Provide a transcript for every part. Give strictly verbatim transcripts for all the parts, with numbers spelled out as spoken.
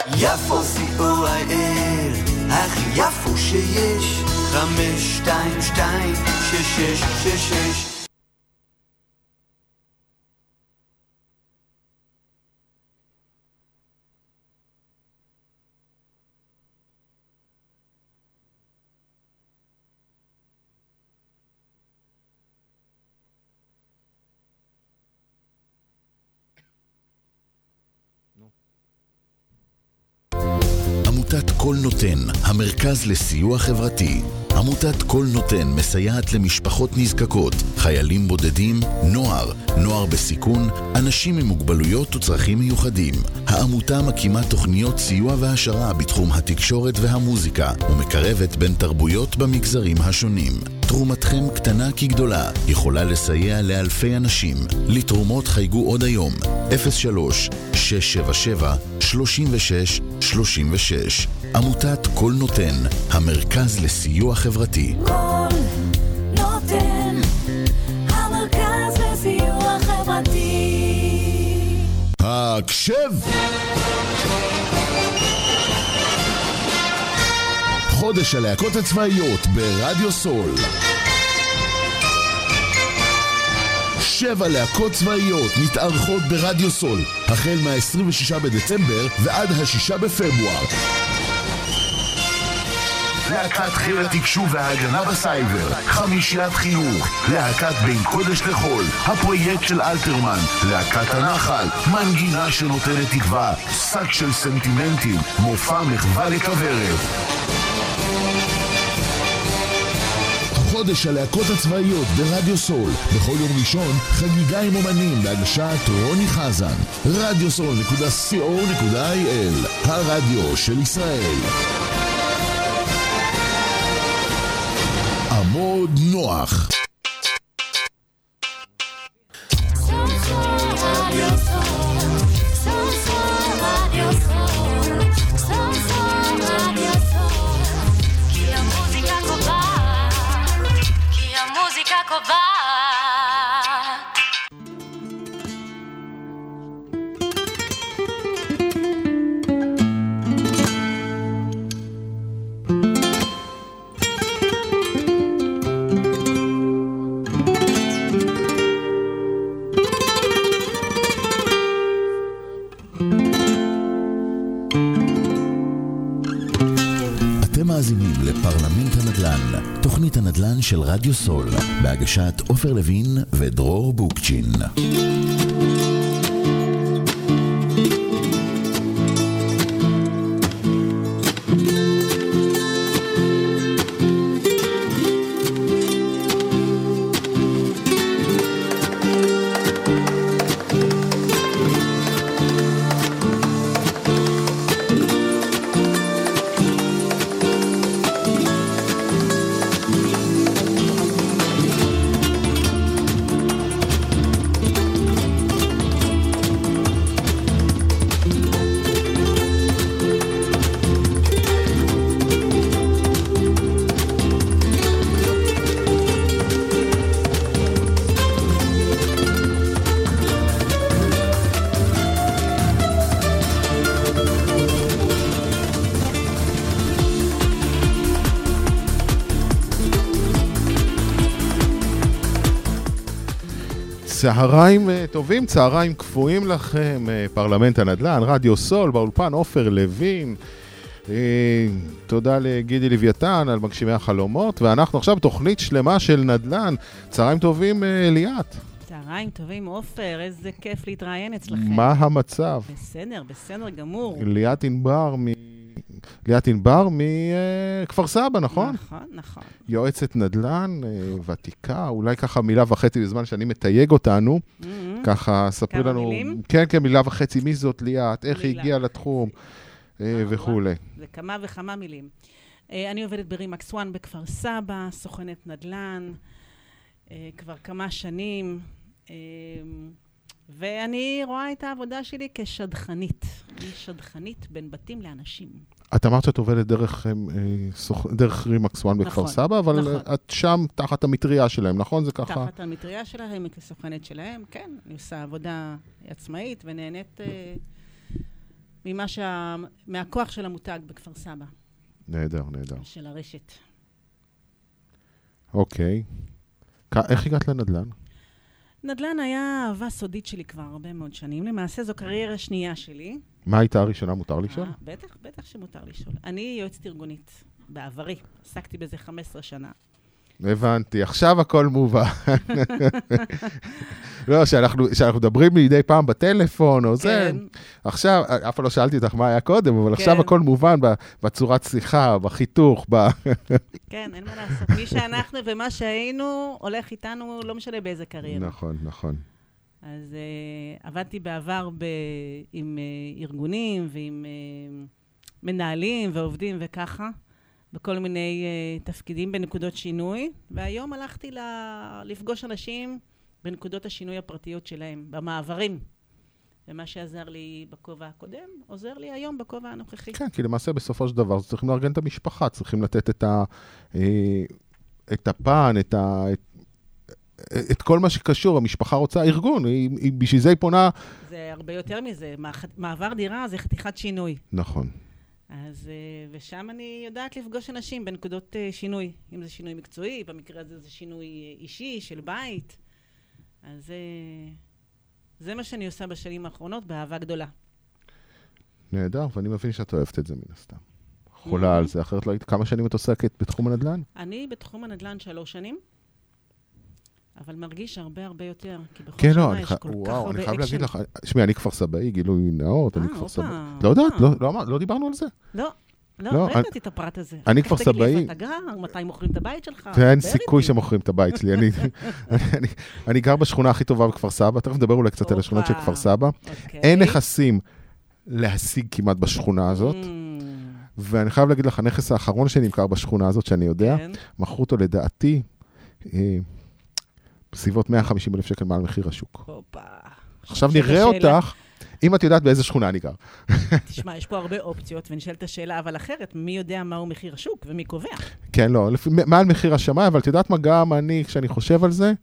יפו סי-או-איי-אל, הכי יפו שיש, חמש שתיים שתיים שש שש שש שש. עמותת כל נותן, המרכז לסיוע חברתי. עמותת כל נותן מסייעת למשפחות נזקקות, חיילים בודדים, נוער, נוער בסיכון, אנשים עם מוגבלויות וצרכים מיוחדים. העמותה מקימה תוכניות סיוע והשרה בתחום התקשורת והמוזיקה, ומקרבת בין תרבויות במגזרים השונים. תרומתכם קטנה כגדולה, יכולה לסייע לאלפי אנשים. לתרומות חייגו עוד היום, אפס שלוש שש שבע שבע שלושים ושש שלושים ושש. עמותת כל נותן, המרכז לסיוע חברתי. כל נותן, המרכז לסיוע חברתי. הקשב! חודש הלהקות הצבאיות ברדיו סול. שבע להקות צבאיות מתארחות ברדיו סול, החל מה-עשרים ושישה בדצמבר ועד ה-שישה בפברואר. להקת חיל התקשוב וההגנה בסייבר, חמישיית חינוך, להקת בין קודש לחול, הפרויקט של אלתרמן, להקת הנחל, מנגינה שנותנת תקווה, שק של סנטימנטים, מופע מחווה לכוורת. חודש הלהקות הצבאיות ברדיו סול, בכל יום ראשון חגיגה עם אומנים בהגשת רוני חזן. רדיו סול נקודה סי או נקודה איי אל, הרדיו של ישראל. עמוד נוח. לפרלמנט הנדל"ן, תוכנית הנדל"ן של רדיו סול, בהגשת עופר לוין ודרור בוקצ'ין. צהריים טובים, צהריים קפואים לכם, פרלמנט הנדל"ן, רדיו סול, באולפן עופר לוין. תודה לגידי לוויתן על מגשימי החלומות, ואנחנו עכשיו תוכנית שלמה של נדל"ן. צהריים טובים, ליאת. צהריים טובים, עופר, איזה כיף להתראיין אצלכם. מה המצב? בסדר, בסדר גמור. ליאת ענבר מ... ליאת ענבר מכפר סבא, נכון? נכון, נכון. יועצת נדל"ן, ותיקה, אולי ככה מילה וחצי בזמן שאני מתייג אותנו. ככה, ספרי לנו... כמה מילים? כן, כן, מילה וחצי, מי זאת ליאת, איך היא הגיעה לתחום וכו'. זה כמה וכמה מילים. אני עובדת ברימקס וואן בכפר סבא, סוכנת נדל"ן, כבר כמה שנים, ואני רואה את העבודה שלי כשדכנית. אני שדכנית בין בתים לאנשים. את אמרת שאת עובדת דרך, דרך רימקס וואן בכפר סבא, אבל נכון. את שם תחת המטריה שלהם, נכון? זה ככה? תחת המטריה שלהם, כסוכנת שלהם, כן. אני עושה עבודה עצמאית ונהנית אה, ממה שה... מהכוח של המותג בכפר סבא. נהדר, נהדר. של הרשת. אוקיי. איך הגעת לנדל"ן? נדל"ן היה אהבה סודית שלי כבר הרבה מאוד שנים. למעשה זו קריירה שנייה שלי. מה הייתה הראשונה? מותר לשאול? אה, בטח, בטח שמותר לשאול. אני יועצת ארגונית בעברי. עסקתי בזה חמש עשרה שנה. הבנתי, עכשיו הכל מובן. לא, שאנחנו, שאנחנו מדברים מדי פעם בטלפון או זה. עכשיו, אף פעם לא שאלתי אותך מה היה קודם, אבל עכשיו הכל מובן בצורת שיחה, בחיתוך, ב... כן, אין מה לעשות. מי שאנחנו ומה שהיינו, הולך איתנו, לא משנה באיזה קריירה. נכון, נכון. אז uh, עבדתי בעבר ב, עם uh, ארגונים ועם uh, מנהלים ועובדים וככה, בכל מיני uh, תפקידים בנקודות שינוי, והיום הלכתי ל- לפגוש אנשים בנקודות השינוי הפרטיות שלהם, במעברים. ומה שעזר לי בכובע הקודם, עוזר לי היום בכובע הנוכחי. כן, כי למעשה בסופו של דבר צריכים לארגן את המשפחה, צריכים לתת את, ה, את הפן, את, ה, את, את כל מה שקשור, המשפחה רוצה ארגון, היא, היא, בשביל זה היא פונה... זה הרבה יותר מזה, מעבר דירה זה חתיכת שינוי. נכון. אז, ושם אני יודעת לפגוש אנשים בנקודות שינוי, אם זה שינוי מקצועי, במקרה הזה זה שינוי אישי של בית, אז זה מה שאני עושה בשנים האחרונות, באהבה גדולה. נהדר, ואני מבין שאת אוהבת את זה מן הסתם. חולה על זה, אחרת לא היית, כמה שנים את עוסקת בתחום הנדל"ן? אני בתחום הנדל"ן שלוש שנים, אבל מרגיש הרבה הרבה יותר, כי בכל כן, שנה לא, יש אני, כל וואו, כך הרבה אני חייב אקשן. להגיד לך, שמי, אני כפר סבאי, גילוי נאות, אני אה, כפר אופה, סבאי. לא יודעת, אה. לא, לא, אמר- לא דיברנו על זה. לא, לא, לא, לא אני- ידעתי את הפרט הזה. אני איך כפר תגיד לי סבאי. איפה אתה גר, מתי מוכרים את הבית שלך? ואין דבר סיכוי איתי. שמוכרים את הבית שלי. אני- אני- אני גר בשכונה הכי טובה בכפר סבא, תכף נדבר אולי קצת על השכונות של אופה. כפר סבא. אוקיי. אין נכסים להשיג כמעט בשכונה הזאת, Mm, ואני חייב להגיד לך, הנכס האחרון שנמכר בשכונה הזאת, שאני יודע, כן. מכרו אותו לדעתי, אה, בסביבות מאה וחמישים אלף שקל מעל מחיר השוק. הופה. עכשיו נשאלת נראה השאלה- אותך, אם את יודעת באיזה שכונה אני גר. תשמע, יש פה הרבה אופציות, ונשאלת השאלה, אבל אחרת, מי יודע מהו מחיר השוק ומי קובע? כן, לא, לפי- מעל מחיר השמאי, אבל את יודעת מה, גם אני, כשאני חושב על זה,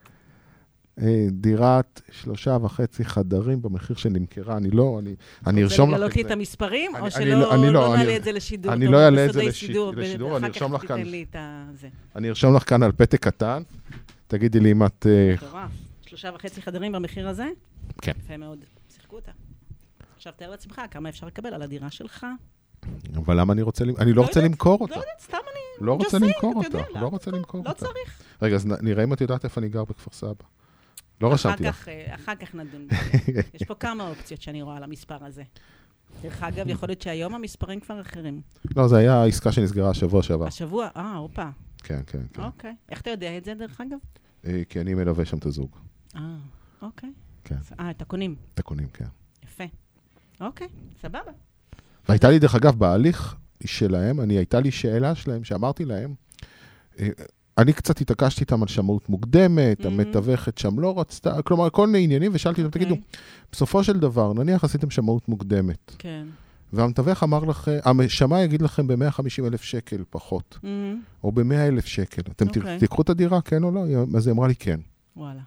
אה, דירת שלושה וחצי חדרים במחיר שנמכרה, אני לא, אני, אני ארשום זה לך לגלות לי את את זה. המספרים, אני- או אני שלא לא- אני לא, לא אני- נעלה את זה לשידור? אני טוב, לא אעלה את בסודי זה לש- שידור, לשידור, ואחר אני ארשום כך לך כאן. תיתן לי את ה- זה. אני ארשום לך כאן על פתק קטן, תגידי לי אם את... אה, מטורף. שלושה וחצי חדרים במחיר הזה? כן. יפה מאוד. שיחקו אותה. עכשיו תאר לעצמך כמה אפשר לקבל על הדירה שלך. אבל למה אני רוצה... למ- אני לא לא רוצה יודעת, למכור לא אותה. יודעת, סתם אני... לא just רוצה saying, למכור אתה יודע, אותה. לא, לא רוצה למכור לא אותה. צריך. רגע, אז נ- נראה אם את יודעת איפה אני גר בכפר סבא. לא רשמתי לך. אחר כך, אה, אחר כך נדון. יש פה כמה אופציות שאני רואה על המספר הזה. דרך אגב, יכול להיות שהיום המספרים כבר אחרים. לא, זה היה העסקה שנסגרה השבוע שעבר. השבוע, אה, הופה. כן, כן, כן. אוקיי. איך אתה יודע את זה, דרך אגב? אה, כי אני מלווה שם את הזוג. אה, אוקיי. כן. אה, את הקונים. את הקונים, כן. יפה. אוקיי, סבבה. והייתה לי, דרך אגב, בהליך שלהם, אני, הייתה לי שאלה שלהם, שאמרתי להם, אה, אני קצת התעקשתי איתם על שמאות מוקדמת, Mhm. המתווכת שם לא רצתה, כלומר, כל מיני עניינים, ושאלתי אותם, תגידו, בסופו של דבר, נניח עשיתם שמאות מוקדמת, כן. והמתווך אמר לכם, השמאי יגיד לכם ב-מאה וחמישים אלף שקל פחות, Mhm. או ב-מאה אלף שקל. אתם ת- אוקיי. תיקחו את הדירה, כן או לא? אז היא אמרה לי כן. וואלה.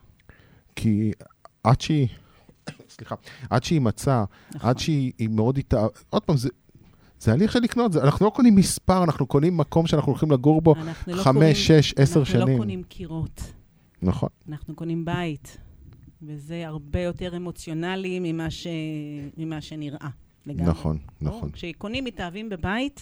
כי עד שהיא, סליחה, עד שהיא מצאה, נכון. עד שהיא היא מאוד איתה, עוד פעם, זה, זה הליך של לקנות, זה, אנחנו לא קונים מספר, אנחנו קונים מקום שאנחנו הולכים לגור בו אנחנו לא חמש, קונים- שש, עשר אנחנו לא שנים. קונים קירות. נכון, אנחנו קונים בית. וזה הרבה יותר אמוציונלי ממה, ש... ממה שנראה. לגמרי. נכון, נכון. ברור. כשקונים מתאהבים בבית,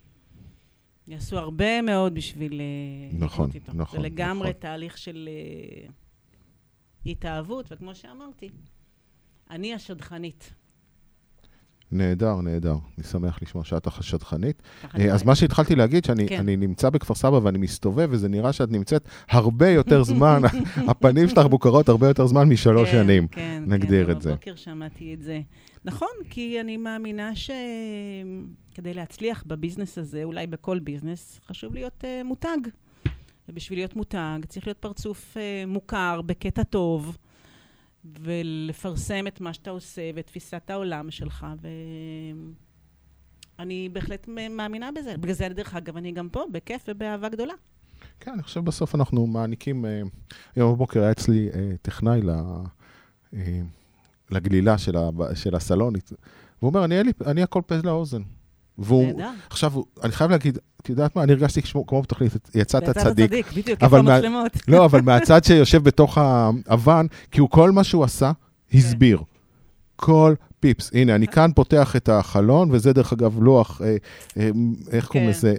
יעשו הרבה מאוד בשביל אה, נכון, לקנות איתו. נכון, זה לגמרי נכון. תהליך של אה, התאהבות, וכמו שאמרתי, אני השדכנית. נהדר, נהדר. אני שמח לשמוע שאת השדכנית. ככה אה, אני אז רואה. מה שהתחלתי להגיד, שאני כן. אני נמצא בכפר סבא ואני מסתובב, וזה נראה שאת נמצאת הרבה יותר זמן, הפנים שלך מוכרות הרבה יותר זמן משלוש כן, שנים. כן, נגדיר כן, את זה. בבוקר שמעתי את זה. נכון, כי אני מאמינה שכדי להצליח בביזנס הזה, אולי בכל ביזנס, חשוב להיות uh, מותג. ובשביל להיות מותג, צריך להיות פרצוף uh, מוכר, בקטע טוב, ולפרסם את מה שאתה עושה, ותפיסת העולם שלך, ואני בהחלט מאמינה בזה. בגלל זה, דרך אגב, אני גם פה, בכיף ובאהבה גדולה. כן, אני חושב בסוף אנחנו מעניקים, אה, היום בבוקר היה אצלי אה, טכנאי ל, אה, לגלילה של, ה, של הסלון, והוא אומר, אני, אני, אני הכל פה לאוזן. והוא, עכשיו, אני חייב להגיד, את יודעת מה, אני הרגשתי כמו בתוכנית, יצאת צדיק. צדיק, בדיוק, איפה המצלמות. לא, אבל מהצד שיושב בתוך האבן, כי הוא כל מה שהוא עשה, הסביר. כל פיפס. הנה, אני כאן פותח את החלון, וזה דרך אגב לוח, איך קוראים לזה?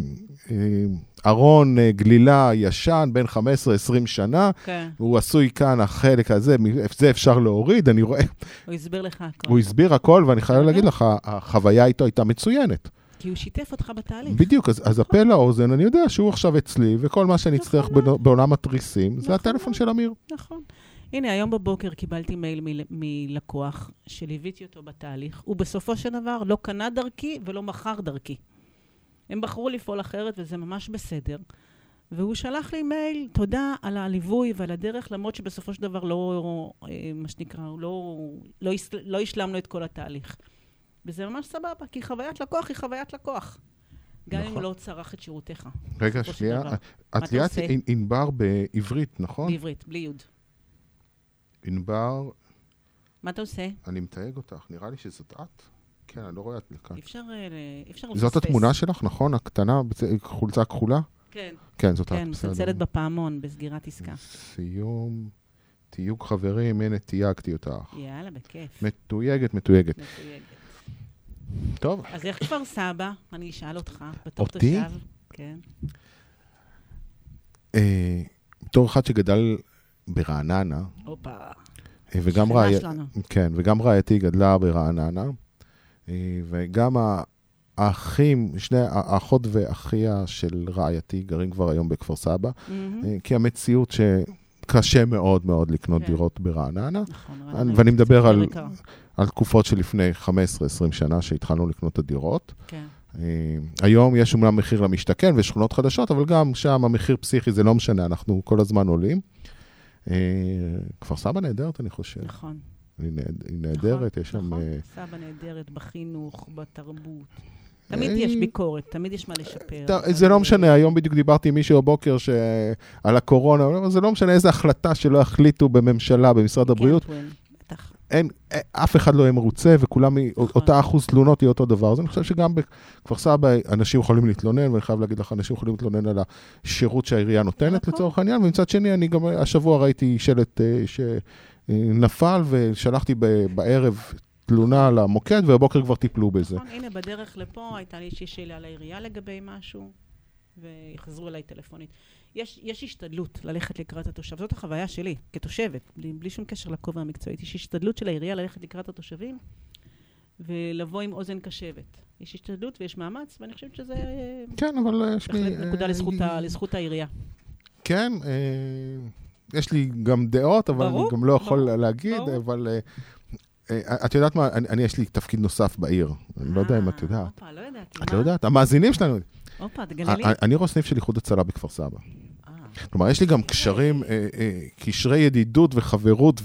ארון גלילה ישן, בין חמש עשרה עשרים שנה, הוא עשוי כאן, החלק הזה, זה אפשר להוריד, אני רואה. הוא הסביר לך הכל. הוא הסביר הכל, ואני חייב להגיד לך, החוויה איתו הייתה מצוינת. כי הוא שיתף אותך בתהליך. בדיוק, אז הפה לאוזן, אני יודע שהוא עכשיו אצלי, וכל מה שאני אצטרך בעולם התריסים, זה הטלפון של אמיר. נכון. הנה, היום בבוקר קיבלתי מייל מלקוח, שליוויתי אותו בתהליך, ובסופו של דבר לא קנה דרכי ולא מכר דרכי. הם בחרו לפעול אחרת, וזה ממש בסדר. והוא שלח לי מייל, תודה על הליווי ועל הדרך, למרות שבסופו של דבר לא, מה שנקרא, לא, לא, לא השלמנו את כל התהליך. וזה ממש סבבה, כי חוויית לקוח היא חוויית לקוח. גם אם הוא לא צרך את שירותיך. רגע, שנייה, את ליאת ענבר בעברית, נכון? בעברית, בלי יוד. ענבר... מה אתה עושה? אני מתייג אותך, נראה לי שזאת את. כן, אני לא רואה את לכאן. אפשר לפספס. זאת התמונה שלך, נכון? הקטנה, חולצה כחולה? כן. כן, זאת את. כן, מצלצלת בפעמון, בסגירת עסקה. סיום, תיוג חברים, הנה תייגתי אותך. יאללה, בכיף. מתויגת, מתויגת. מתויגת. טוב. אז איך כפר סבא? אני אשאל אותך, בתור אותי? תושב. כן. בתור אחד שגדל ברעננה. הופה. וגם רעי... כן, וגם רעייתי גדלה ברעננה. וגם האחים, שני האחות ואחיה של רעייתי גרים כבר היום בכפר סבא, כי המציאות שקשה מאוד מאוד לקנות דירות ברעננה, ואני מדבר על, על תקופות שלפני חמש עשרה עשרים שנה שהתחלנו לקנות את הדירות. היום יש אומנם מחיר למשתכן ושכונות חדשות, אבל גם שם המחיר פסיכי זה לא משנה, אנחנו כל הזמן עולים. כפר סבא נהדרת, אני חושב. נכון. היא נהדרת, יש שם... נכון, סבא נהדרת בחינוך, בתרבות. תמיד יש ביקורת, תמיד יש מה לשפר. זה לא משנה, היום בדיוק דיברתי עם מישהו בבוקר על הקורונה, זה לא משנה איזו החלטה שלא החליטו בממשלה, במשרד הבריאות. אין, אף אחד לא יהיה מרוצה, וכולם, אותה אחוז תלונות היא אותו דבר. אז אני חושב שגם בכפר סבא אנשים יכולים להתלונן, ואני חייב להגיד לך, אנשים יכולים להתלונן על השירות שהעירייה נותנת לצורך העניין, ומצד שני, אני גם השבוע ראיתי שלט שנפל, ושלחתי בערב תלונה למוקד, והבוקר כבר טיפלו בזה. נכון, הנה, בדרך לפה הייתה לי איזושהי שאלה לעירייה לגבי משהו, ויחזרו אליי טלפונית. יש, יש השתדלות ללכת לקראת התושב. זאת החוויה שלי, כתושבת, בלי, בלי שום קשר לכובע המקצועית. יש השתדלות של העירייה ללכת לקראת התושבים, ולבוא עם אוזן קשבת. יש השתדלות ויש מאמץ, ואני חושבת שזה... כן, אבל... בהחלט נקודה לזכות, ה, לזכות העירייה. כן, יש לי גם דעות, אבל ברור, אני גם לא יכול ברור, להגיד, ברור. אבל... את יודעת מה? אני, אני יש לי תפקיד נוסף בעיר. אני לא יודע אם את יודעת. אופה, לא יודעת. את לא יודעת? המאזינים שלנו... אופה, תגלה לי. אני ראש סניף של איחוד הצלה בכפר סבא. כלומר, יש לי גם קשרים, קשרי ידידות וחברות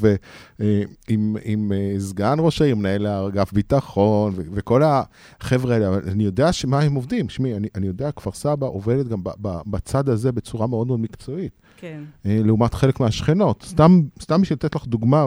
עם סגן ראש העיר, מנהל האגף ביטחון, וכל החבר'ה האלה, אבל אני יודע מה הם עובדים. שמי, אני יודע, כפר סבא עובדת גם בצד הזה בצורה מאוד מאוד מקצועית. כן. לעומת חלק מהשכנות. סתם בשביל לתת לך דוגמה,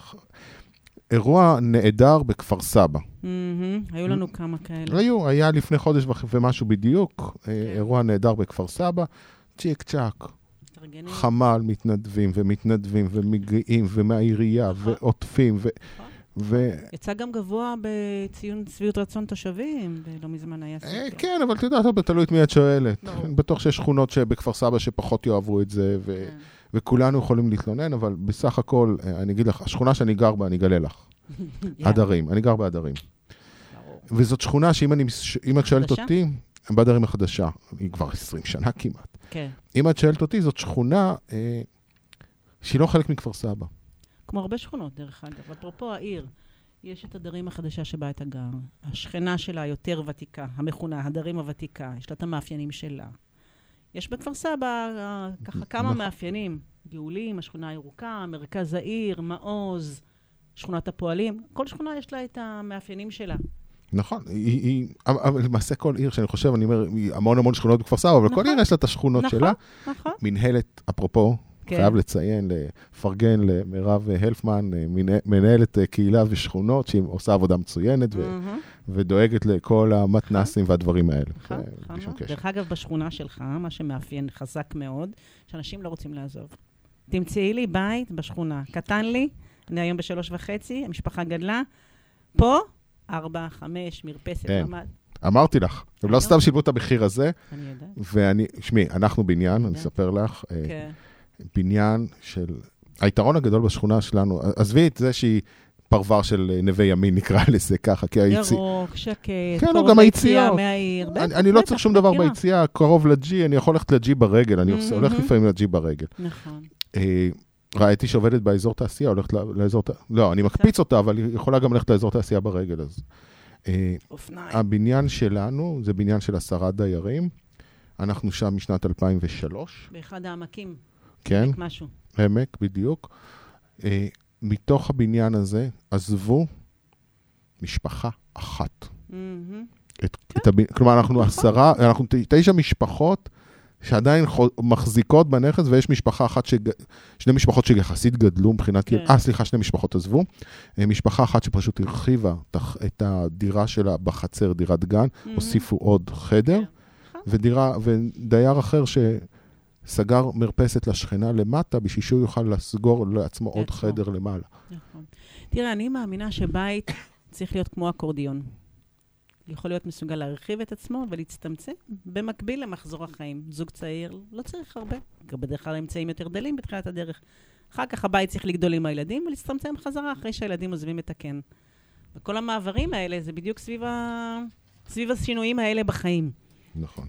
אירוע נהדר בכפר סבא. היו לנו כמה כאלה. היו, היה לפני חודש ומשהו בדיוק, אירוע נהדר בכפר סבא, צ'יק צ'ק. חמ"ל מתנדבים ומתנדבים ומגיעים ומהעירייה ועוטפים ו... יצא גם גבוה בציון שביעות רצון תושבים, ולא מזמן היה סקר. כן, אבל אתה יודעת, תלוי את מי את שואלת. בטוח שיש שכונות שבכפר סבא שפחות יאהבו את זה, וכולנו יכולים להתלונן, אבל בסך הכל, אני אגיד לך, השכונה שאני גר בה, אני אגלה לך. הדרים, אני גר בהדרים. וזאת שכונה שאם את שואלת אותי, בהדרים החדשה, היא כבר עשרים שנה כמעט. אם את שואלת אותי, זאת שכונה שהיא לא חלק מכפר סבא. כמו הרבה שכונות, דרך אגב. אפרופו העיר, יש את הדרים החדשה שבה אתה גר. השכנה שלה יותר ותיקה, המכונה, הדרים הוותיקה. יש לה את המאפיינים שלה. יש בכפר סבא ככה כמה מאפיינים. גאולים, השכונה הירוקה, מרכז העיר, מעוז, שכונת הפועלים. כל שכונה יש לה את המאפיינים שלה. נכון, אבל למעשה כל עיר שאני חושב, אני אומר, המון המון שכונות בכפר סבא, אבל כל עיר יש לה את השכונות שלה. מנהלת, אפרופו, כן. חייב לציין, לפרגן למירב הלפמן, מנהלת קהילה ושכונות, שהיא עושה עבודה מצוינת, ו- ודואגת לכל המתנסים והדברים האלה. דרך אגב, בשכונה שלך, מה שמאפיין חזק מאוד, שאנשים לא רוצים לעזוב. תמצאי לי בית בשכונה. קטן לי, אני היום בשלוש וחצי, המשפחה גדלה, פה, ארבע, חמש, מרפסת, ממד. אמרתי לך, הם לא סתם שילמו את המחיר הזה, אני יודעת. ואני, שמי, אנחנו בניין, אני אספר לך, בניין של, היתרון הגדול בשכונה שלנו, עזבי את זה שהיא פרבר של נווה ימין, נקרא לזה ככה, כי היציאה... ירוק, שקט, כן, קרוב ליציאה מהעיר. אני לא צריך שום דבר ביציאה, קרוב לג'י, אני יכול ללכת לג'י ברגל, אני הולך לפעמים לג'י ברגל. נכון. ראיתי שעובדת באזור תעשייה, הולכת לאזור תעשייה, לא, אני מקפיץ אותה, אבל היא יכולה גם ללכת לאזור תעשייה ברגל, אז... הבניין שלנו, זה בניין של עשרה דיירים, אנחנו שם משנת אלפיים ושלוש. באחד העמקים. כן. עמק משהו. עמק, בדיוק. מתוך הבניין הזה עזבו משפחה אחת. כלומר, אנחנו עשרה, אנחנו תשע משפחות, שעדיין מחזיקות בנכס, ויש משפחה אחת, שני משפחות שיחסית גדלו מבחינת, אה, סליחה, שני משפחות עזבו, משפחה אחת שפשוט הרחיבה את הדירה שלה בחצר, דירת גן, הוסיפו עוד חדר, ודירה, ודייר אחר שסגר מרפסת לשכנה למטה, בשביל שהוא יוכל לסגור לעצמו עוד חדר למעלה. נכון. תראה, אני מאמינה שבית צריך להיות כמו אקורדיון. יכול להיות מסוגל להרחיב את עצמו ולהצטמצם במקביל למחזור החיים. זוג צעיר לא צריך הרבה, בדרך כלל אמצעים יותר דלים בתחילת הדרך. אחר כך הבית צריך לגדול עם הילדים ולהצטמצם חזרה אחרי שהילדים עוזבים את הקן. וכל המעברים האלה זה בדיוק סביב, ה... סביב השינויים האלה בחיים. נכון.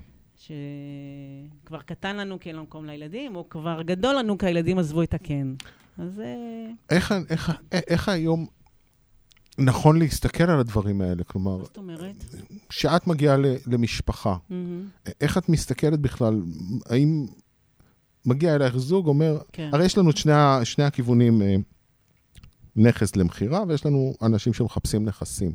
שכבר קטן לנו כי אין לו מקום לילדים, או כבר גדול לנו כי הילדים עזבו את הקן. אז... איך, איך, איך היום... נכון להסתכל על הדברים האלה, כלומר... מה זאת אומרת? שאת מגיעה למשפחה, איך את מסתכלת בכלל, האם מגיע אלייך זוג, אומר, הרי יש לנו את שני הכיוונים, נכס למחירה, ויש לנו אנשים שמחפשים נכסים.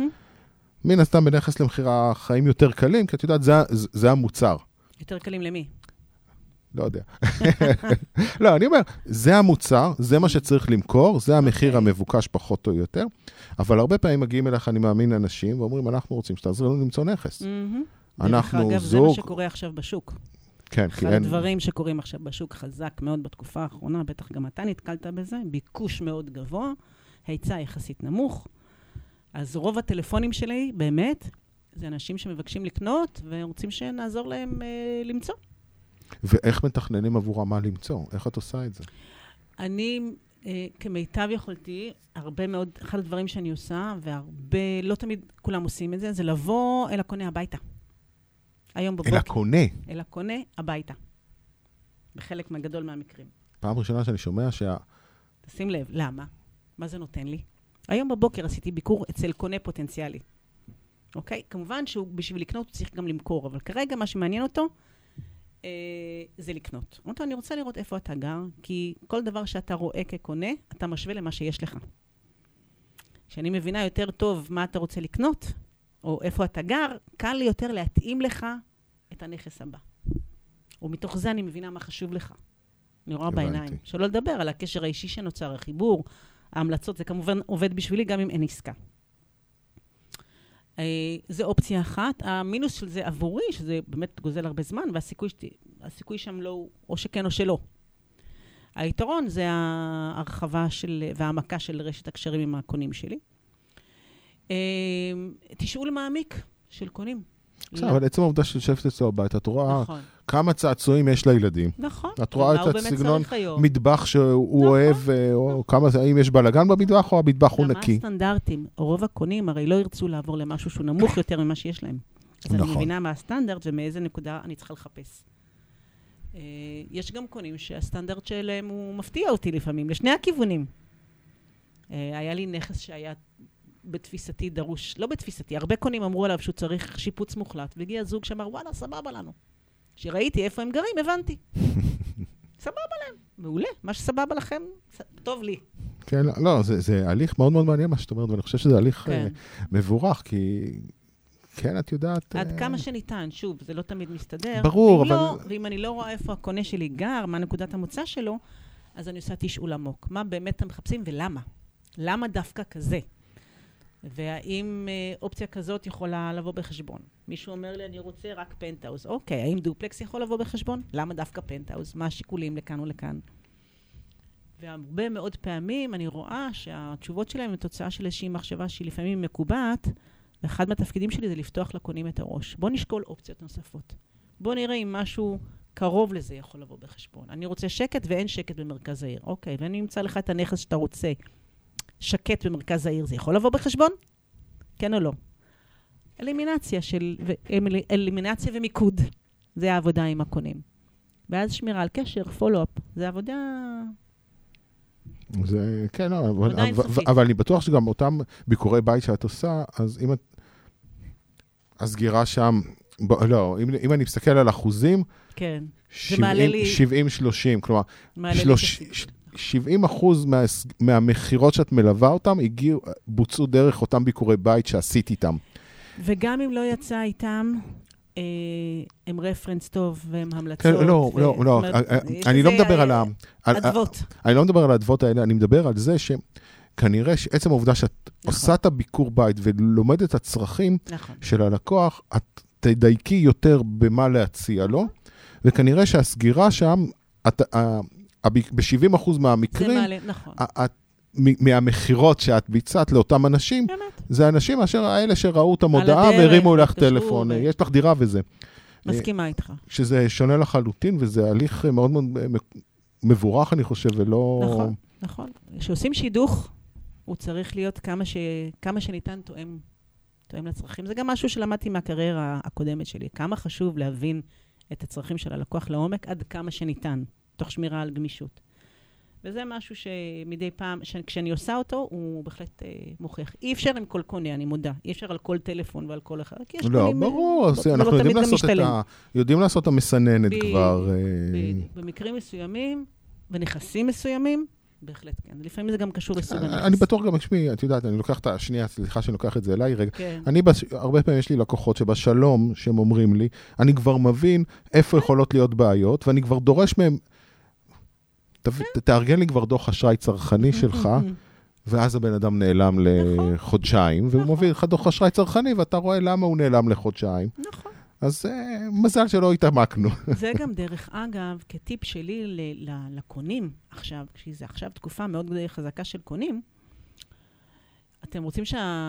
מן הסתם בנכס למחירה חיים יותר קלים, כי את יודעת, זה המוצר. יותר קלים למי? לא יודע. לא, אני אומר, זה המוצר, זה מה שצריך למכור, זה המחיר המבוקש פחות או יותר, אבל הרבה פעמים מגיעים אליך, אני מאמין אנשים, ואומרים, אנחנו רוצים שתעזרו לנו למצוא נכס. אנחנו זוג... אגב, זה מה שקורה עכשיו בשוק. כן, כי אין... אחד הדברים שקורים עכשיו בשוק חזק מאוד בתקופה האחרונה, בטח גם אתה נתקלת בזה, ביקוש מאוד גבוה, היצע יחסית נמוך, אז רוב הטלפונים שלי, באמת, זה אנשים שמבקשים לקנות, ורוצים שנעזור להם אה, למצוא. ואיך מתכננים עבורה מה למצוא? איך את עושה את זה? אני, אה, כמיטב יכולתי, הרבה מאוד, אחד הדברים שאני עושה, והרבה, לא תמיד כולם עושים את זה, זה לבוא אל הקונה הביתה. היום בבוקר. אל הקונה? אל הקונה הביתה. בחלק מהגדול מהמקרים. פעם ראשונה שאני שומע שה... תשים לב, למה? מה זה נותן לי? היום בבוקר עשיתי ביקור אצל קונה פוטנציאלי. אוקיי? כמובן שהוא בשביל לקנות הוא צריך גם למכור, אבל כרגע מה שמעניין אותו, אה, זה לקנות. אותו, אני רוצה לראות איפה אתה גר, כי כל דבר שאתה רואה כקונה, אתה משווה למה שיש לך. כשאני מבינה יותר טוב מה אתה רוצה לקנות, או איפה אתה גר, קל לי יותר להתאים לך את הנכס הבא. ומתוך זה אני מבינה מה חשוב לך. אני רואה בעיניים. שלא לדבר על הקשר האישי שנוצר, החיבור, ההמלצות, זה כמובן עובד בשבילי גם אם אין עסקה. זה אופציה אחת. המינוס של זה עבורי, שזה באמת גוזל הרבה זמן, והסיכוי הסיכוי שם לא, או שכן או שלא. היתרון זה ההרחבה של, והעמקה של רשת הקשרים עם הקונים שלי. תשאול מעמיק של קונים. אבל עצם העובדה ששפת אצלו הבית, את רואה כמה צעצועים יש לילדים. נכון. את רואה את הסגנון מטבח שהוא אוהב, או כמה, האם יש בלגן במטבח או המטבח הוא נקי. מה הסטנדרטים? רוב הקונים הרי לא ירצו לעבור למשהו שהוא נמוך יותר ממה שיש להם. אז אני מבינה מה הסטנדרט ומאיזה נקודה אני צריכה לחפש. יש גם קונים שהסטנדרט שלהם הוא מפתיע אותי לפעמים, לשני הכיוונים. היה לי נכס שהיה בתפיסתי דרוש, לא בתפיסתי, הרבה קונים אמרו עליו שהוא צריך שיפוץ מוחלט, והגיע זוג שאמר, וואלה, סבבה לנו. כשראיתי איפה הם גרים, הבנתי. סבבה להם, מעולה. מה שסבבה לכם, טוב לי. כן, לא, זה, זה הליך מאוד מאוד מעניין מה שאת אומרת, ואני חושב שזה הליך כן. מבורך, כי כן, את יודעת... עד כמה שניתן, שוב, זה לא תמיד מסתדר. ברור, ואם אבל... לא, ואם אני לא רואה איפה הקונה שלי גר, מה נקודת המוצא שלו, אז אני עושה תשאול עמוק. מה באמת אתם מחפשים ולמה? למה דווקא כזה? והאם אה, אופציה כזאת יכולה לבוא בחשבון? מישהו אומר לי, אני רוצה רק פנטהאוז. אוקיי, האם דופלקס יכול לבוא בחשבון? למה דווקא פנטהאוז? מה השיקולים לכאן ולכאן? והרבה מאוד פעמים אני רואה שהתשובות שלהם הן תוצאה של איזושהי מחשבה שהיא לפעמים מקובעת, ואחד מהתפקידים שלי זה לפתוח לקונים את הראש. בוא נשקול אופציות נוספות. בוא נראה אם משהו קרוב לזה יכול לבוא בחשבון. אני רוצה שקט ואין שקט במרכז העיר. אוקיי, ואני אמצא לך את הנכס שאתה רוצה. שקט במרכז העיר, זה יכול לבוא בחשבון? כן או לא? אלימינציה של, אלימינציה ומיקוד. זה העבודה עם הקונים. ואז שמירה על קשר, פולו-אפ. זה עבודה... זה, כן, לא, אבל, אבל, אבל אני בטוח שגם אותם ביקורי בית שאת עושה, אז אם את... הסגירה שם, ב, לא, אם, אם אני מסתכל על אחוזים, כן. שבעים שלושים, כלומר, שלוש, שבעים אחוז מה, מהמחירות שאת מלווה אותם, הגיעו, בוצעו דרך אותם ביקורי בית שעשית איתם. וגם אם לא יצא איתם, אה, הם רפרנס טוב והם המלצות. כן, לא, ו... לא, לא, אני לא מדבר על ה... אדוות. אני לא מדבר על האדוות האלה, אני מדבר על זה שכנראה שעצם העובדה שאת עושה את הביקור בית ולומדת את הצרכים של הלקוח, את תדייקי יותר במה להציע לו, וכנראה שהסגירה שם, ב-שבעים אחוז מהמקרים, מהמחירות שאת ביצעת לאותם אנשים, זה האנשים אשר האלה שראו את המודעה והרימו לך טלפון, יש לך דירה וזה. מסכימה איתך. שזה שונה לחלוטין, וזה הליך מאוד מאוד מבורך, אני חושב, ולא... נכון, נכון. כשעושים שידוך, הוא צריך להיות כמה, ש... כמה שניתן תואם, תואם לצרכים. זה גם משהו שלמדתי מהקריירה הקודמת שלי. כמה חשוב להבין את הצרכים של הלקוח לעומק, עד כמה שניתן, תוך שמירה על גמישות. וזה משהו שמדי פעם, ש... כשאני עושה אותו, הוא בהחלט אה, מוכיח. אי אפשר עם כל קונה, אני מודה. אי אפשר על כל טלפון ועל כל אחד. לא, ברור. ב... אנחנו יודעים לעשות, את ה... יודעים לעשות את המסננת ב... כבר. ב... במקרים מסוימים, ונכסים מסוימים, בהחלט כן. לפעמים זה גם קשור לסוג הנכס. אני בטוח גם, שמי, את יודעת, אני לוקח את השנייה, סליחה שאני לוקח את זה אליי רגע. כן. אני, בש... הרבה פעמים יש לי לקוחות שבשלום, שהם אומרים לי, אני כבר מבין איפה יכולות להיות בעיות, ואני כבר דורש מהם, תארגן לי כבר דוח אשראי צרכני שלך, ואז הבן אדם נעלם לחודשיים, והוא מביא לך דוח אשראי צרכני, ואתה רואה למה הוא נעלם לחודשיים. נכון. אז מזל שלא התעמקנו. זה גם דרך אגב, כטיפ שלי לקונים, עכשיו, כשזה עכשיו תקופה מאוד חזקה של קונים, אתם רוצים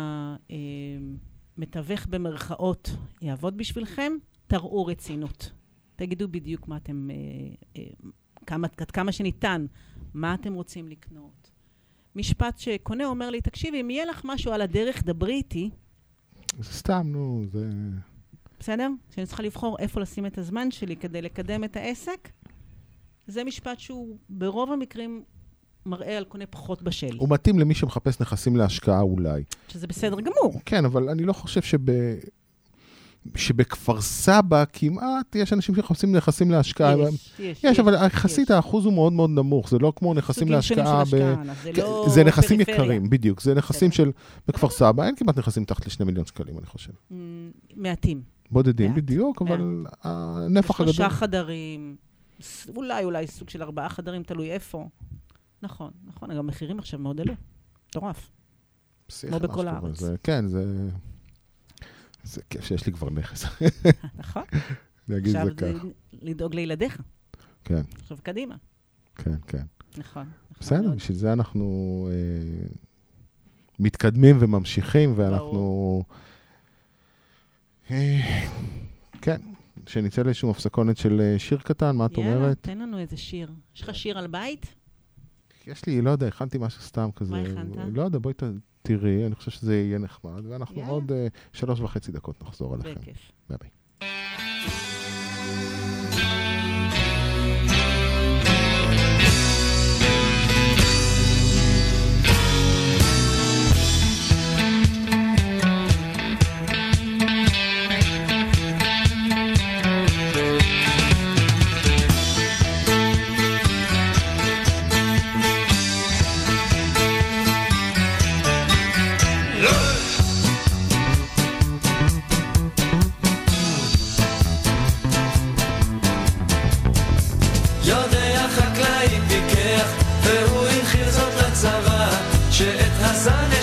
שהמתווך במרכאות יעבוד בשבילכם, תראו רצינות. תגידו בדיוק מה אתם... כמה, כמה שניתן, מה אתם רוצים לקנות. משפט שקונה אומר לי, תקשיבי, אם יהיה לך משהו על הדרך, דברי איתי. זה סתם, נו, זה... בסדר? שאני צריכה לבחור איפה לשים את הזמן שלי כדי לקדם את העסק. זה משפט שהוא ברוב המקרים מראה על קונה פחות בשל. הוא מתאים למי שמחפש נכסים להשקעה אולי. שזה בסדר גמור. כן, אבל אני לא חושב שב... שבכפר סבא כמעט יש אנשים שחפשים נכסים להשקעה. יש, יש. יש, אבל יחסית האחוז הוא מאוד מאוד נמוך. זה לא כמו נכסים להשקעה. זה נכסים יקרים, בדיוק. זה נכסים של... בכפר סבא אין כמעט נכסים תחת לשני מיליון שקלים, אני חושב. מעטים. בודדים, בדיוק, אבל הנפח הגדול... שלושה חדרים, אולי, אולי סוג של ארבעה חדרים, תלוי איפה. נכון, נכון. גם מחירים עכשיו מאוד עלו. טורף. כמו בכל הארץ. כן, זה... זה כיף שיש לי כבר נכס. נכון. עכשיו זה לדאוג לילדיך. כן. עכשיו קדימה. כן, כן. נכון. בסדר, בשביל זה אנחנו מתקדמים וממשיכים, ואנחנו... כן, שנצא לאיזשהו הפסקונת של שיר קטן, מה את אומרת? יאללה, תן לנו איזה שיר. יש לך שיר על בית? יש לי, לא יודע, הכנתי משהו סתם כזה. מה הכנת? לא יודע, בואי תראי, אני חושב שזה יהיה נחמד, ואנחנו עוד שלוש וחצי דקות נחזור עליכם. בכיף. ביי ביי.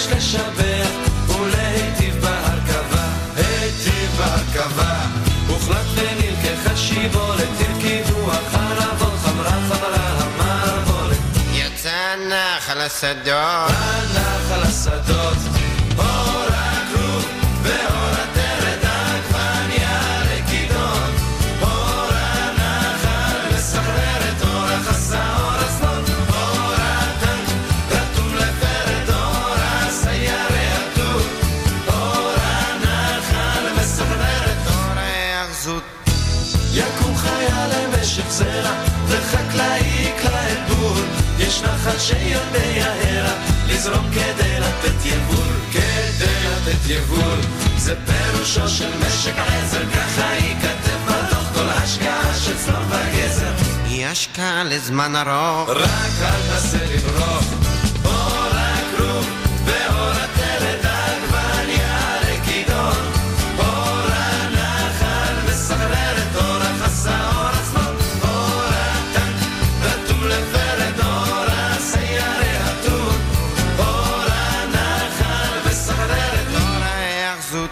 יש לשבח ולהיטיב בהרכבה, היטיב בהרכבה. הוחלט ונלקחה שיבולת, תרקידו החרבות, חמרה חמרה המערבולת. יצא נחל השדות, הנחל השדות, אור הכרוב ואור הטרד, עגבניה לכידון. אור הנחל מסחרר את אור החסה, אור הסלון, אור הטנק רתום לפרד, אור הסיירי הטוב. אור הנחל מסחרר את אור היאחזות. יקום חייל למשך זרע וחקלאי יקרא את בור. יש נחל שיודע הערה לזרום כדי לתת יבול, כדי לתת יבול. זה פירושו של משק עזר, ככה ייכתב בדוח. כל השקעה של צלום וגזר היא השקעה לזמן ארוך, רק אל תעשה לברוך. אור הכרוב ואור הטרד, עגבניה לכידון. אור הנחל מסחרר את אור החסה, אור הצלון, אור הטנק רתום לפרד, אור הסיירי הטוב. אור הנחל מסחרר את אור היאחזות.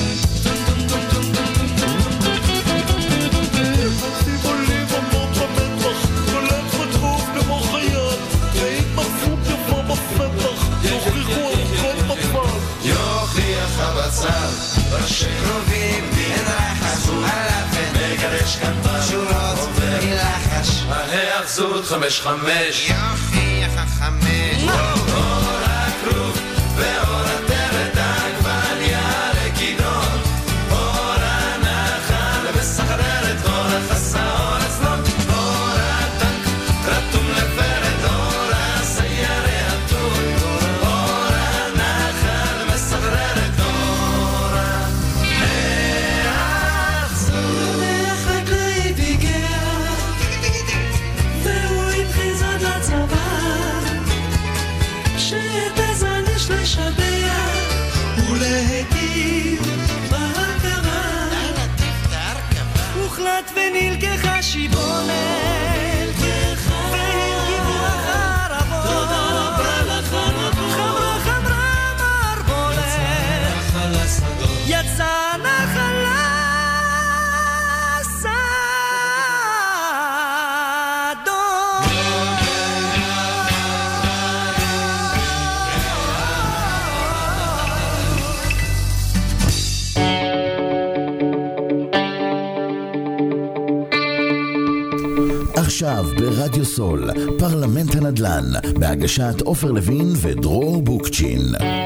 יוכיח הבצר ראשי קרובים אין רחש אלפן מגרש כאן שורות מלחש. ההאחזות חמש חמש יוכיח החמש. אור הכרוב ואור הטרד, עגבניה לכידון. אור הנחל מסחרר את אור החסה, אור הצלון, אור הטנק רתום לפרד, אור הסיירי הטוב. אור הנחל מסחרר את אור ההאחזות. החקלאי פיגר והוא התחיז עד לצבא, שאת הזן יש לשבח ולהיטיב בהרכבה. הוחלט ונלקחה שיבולת והרכיבו החרבות. חמרה חמרה מערבולת, יצא נחל עכשיו ברדיו סול, פרלמנט הנדל"ן, בהגשת עופר לוין ודרור בוקצ'ין.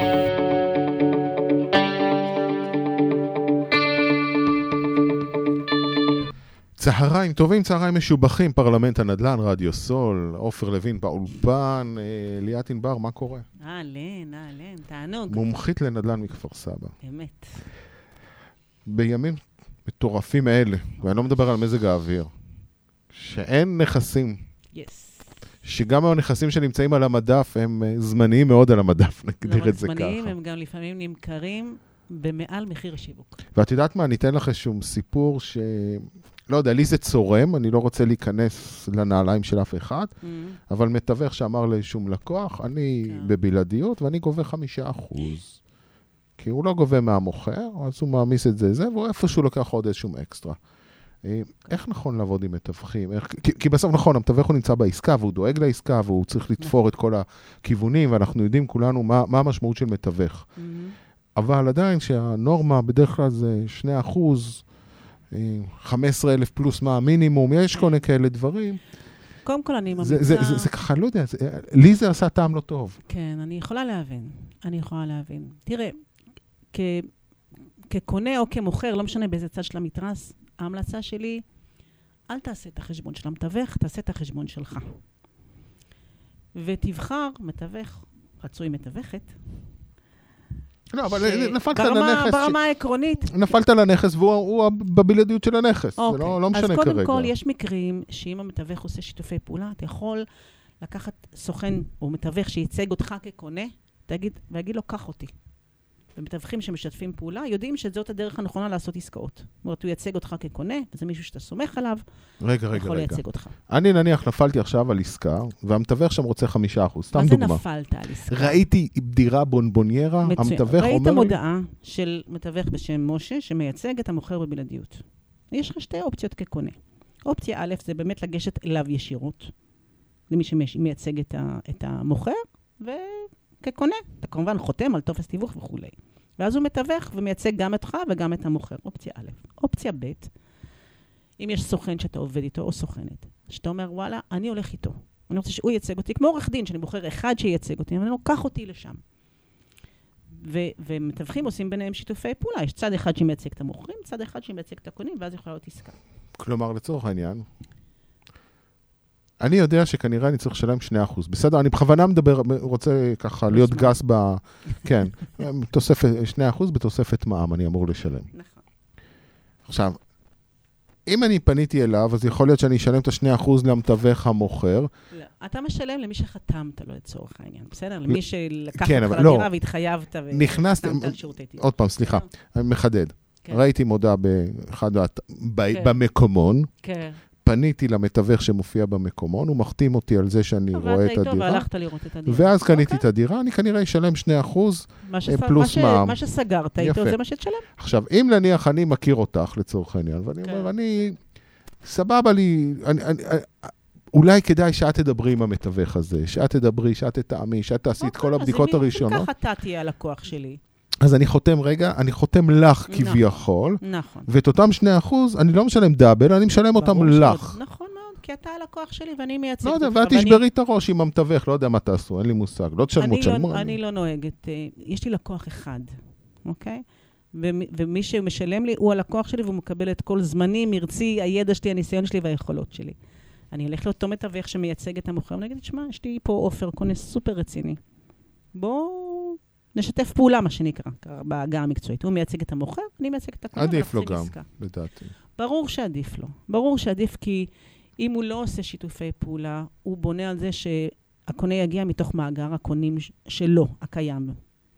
צהריים טובים, צהריים משובחים, פרלמנט הנדל"ן, רדיו סול, עופר לוין באולפן, ליאת ענבר, מה קורה? אהלן, אהלן, תענוג. מומחית לנדל"ן מכפר סבא. באמת. בימים מטורפים אלה, ואני לא מדבר על מזג האוויר, שאין נכסים, יס. שגם הנכסים שנמצאים על המדף הם זמניים מאוד על המדף, נגדיר את זה ככה. לא רק זמניים, הם גם לפעמים נמכרים במעל מחיר השיווק. ואת יודעת מה, אני אתן לך איזשהו סיפור ש... לא יודע, לי זה צורם, אני לא רוצה להיכנס לנעליים של אף אחד, mm-hmm. אבל מתווך שאמר לשום לקוח, אני כן. בבלעדיות ואני גובה חמישה אחוז. כי הוא לא גובה מהמוכר, אז הוא מעמיס את זה, זה, והוא איפשהו לוקח עוד איזשהו אקסטרה. איך נכון לעבוד עם מתווכים? איך... כי, כי בסוף נכון, המתווך הוא נמצא בעסקה, והוא דואג לעסקה, והוא צריך לתפור את כל הכיוונים, ואנחנו יודעים כולנו מה, מה המשמעות של מתווך. Mm-hmm. אבל עדיין שהנורמה בדרך כלל זה שני אחוז, חמישה עשר אלף פלוס מה המינימום, יש כל כאלה דברים. קודם כל אני ממליצה... זה, זה, זה, זה ככה, לא יודע, זה, לי זה עשה טעם לא טוב. כן, אני יכולה להבין. אני יכולה להבין. תראה, כ... כקונה או כמוכר, לא משנה באיזה צד של המתרס, ההמלצה שלי, אל תעשה את החשבון של המתווך, תעשה את החשבון שלך. ותבחר מתווך, רצוי מתווכת. לא, אבל ש... נפלת ברמה, על הנכס. ברמה ש... העקרונית. נפלת על הנכס והוא בבלעדיות של הנכס. אוקיי. זה לא, לא משנה כרגע. אז קודם כל, יש מקרים שאם המתווך עושה שיתופי פעולה, אתה יכול לקחת סוכן או מתווך שייצג אותך כקונה, תגיד, ויגיד לו, קח אותי. ומתווכים שמשתפים פעולה, יודעים שזאת הדרך הנכונה לעשות עסקאות. זאת אומרת, הוא ייצג אותך כקונה, וזה מישהו שאתה סומך עליו, רגע, רגע, יכול רגע. לייצג אותך. אני נניח נפלתי עכשיו על עסקה, והמתווך שם רוצה חמישה אחוז, סתם מה דוגמה. זה נפלת על עסקה? ראיתי דירה בונבוניירה, המתווך אומר לי... ראית מודעה של מתווך בשם משה, שמייצג את המוכר בבלעדיות. יש לך שתי אופציות כקונה. אופציה א', זה באמת לגשת אליו ישירות, למי שמייצג את, ה, את המוכר, וכקונה, אתה כמובן חותם על טופס תיווך וכו'. ואז הוא מתווך ומייצג גם אותך וגם את המוכר. אופציה א'. אופציה ב', אם יש סוכן שאתה עובד איתו או סוכנת, שאתה אומר, וואלה, אני הולך איתו. אני רוצה שהוא ייצג אותי, כמו עורך דין, שאני בוחר אחד שייצג אותי, אבל אני לוקח אותי לשם. ו- ומתווכים עושים ביניהם שיתופי פעולה. יש צד אחד שמייצג את המוכרים, צד אחד שמייצג את הקונים, ואז יכולה להיות עסקה. כלומר, לצורך העניין, אני יודע שכנראה אני צריך לשלם שני אחוז. בסדר, אני בכוונה מדבר, רוצה ככה להיות גס ב... כן, תוספת, שני אחוז בתוספת מע"מ אני אמור לשלם. נכון. עכשיו, אם אני פניתי אליו, אז יכול להיות שאני אשלם את ה-שני אחוז למתווך המוכר. לא, אתה משלם למי שחתמת לו לצורך העניין, בסדר? למי שלקח כן, אותך אבל לא. לדירה והתחייבת וחתמת על שירותי תיווך. עוד פעם, סליחה, אני מחדד. כן. ראיתי מודעה באחד הת- ב- כן. במקומון, כן. פניתי למתווך שמופיע במקומון, הוא מחתים אותי על זה שאני רואה את עבדת איתו הדירה, והלכת לראות את הדירה. ואז קניתי אוקיי. את הדירה, אני כנראה אשלם שני אחוז מה שס- פלוס מה ש- מע"מ. מה שסגרת איתו, יפה. זה מה שתשלם. עכשיו, אם נניח אני מכיר אותך לצורך העניין, ואני כן. אומר, אני, סבבה לי, אני, אני, אולי כדאי שאת תדברי עם המתווך הזה, שאת תדברי, שאת תטעמי, שאת תעשי את כל הבדיקות הראשונות. אז אם ככה אתה תהיה הלקוח שלי. אז אני חותם, רגע, אני חותם לך נכון. כביכול, נכון. ואת אותם שני אחוז, אני לא משלם דאבל, אני משלם אותם ברור שלא. לך. נכון מאוד, כי אתה הלקוח שלי ואני מייצגת לא יודע, אותך, ואת ואני- תשברי את הראש עם המתווך, לא יודע מה תעשו, אין לי מושג. לא תשלמו, אני תשלמו. לא, אני לא נוהגת, אה, יש לי לקוח אחד, אוקיי? ומי- ומי שמשלם לי הוא הלקוח שלי, והוא מקבל את כל זמני, מרצי, הידע שלי, הניסיון שלי והיכולות שלי. אני אלך לאותו מתווך שמייצג את המוכר, ואני אגיד, שמע, יש לי פה אופר, קונס סופר רציני. בואו נשתף פעולה, מה שנקרא, בהגה המקצועית. הוא מייצג את המוכר, אני מייצג את הקונה. עדיף לו ונתחיל גם, עסקה. לדעתי. ברור שעדיף לו. ברור שעדיף כי אם הוא לא עושה שיתופי פעולה, הוא בונה על זה שהקונה יגיע מתוך מאגר הקונים ש- שלו, הקיים.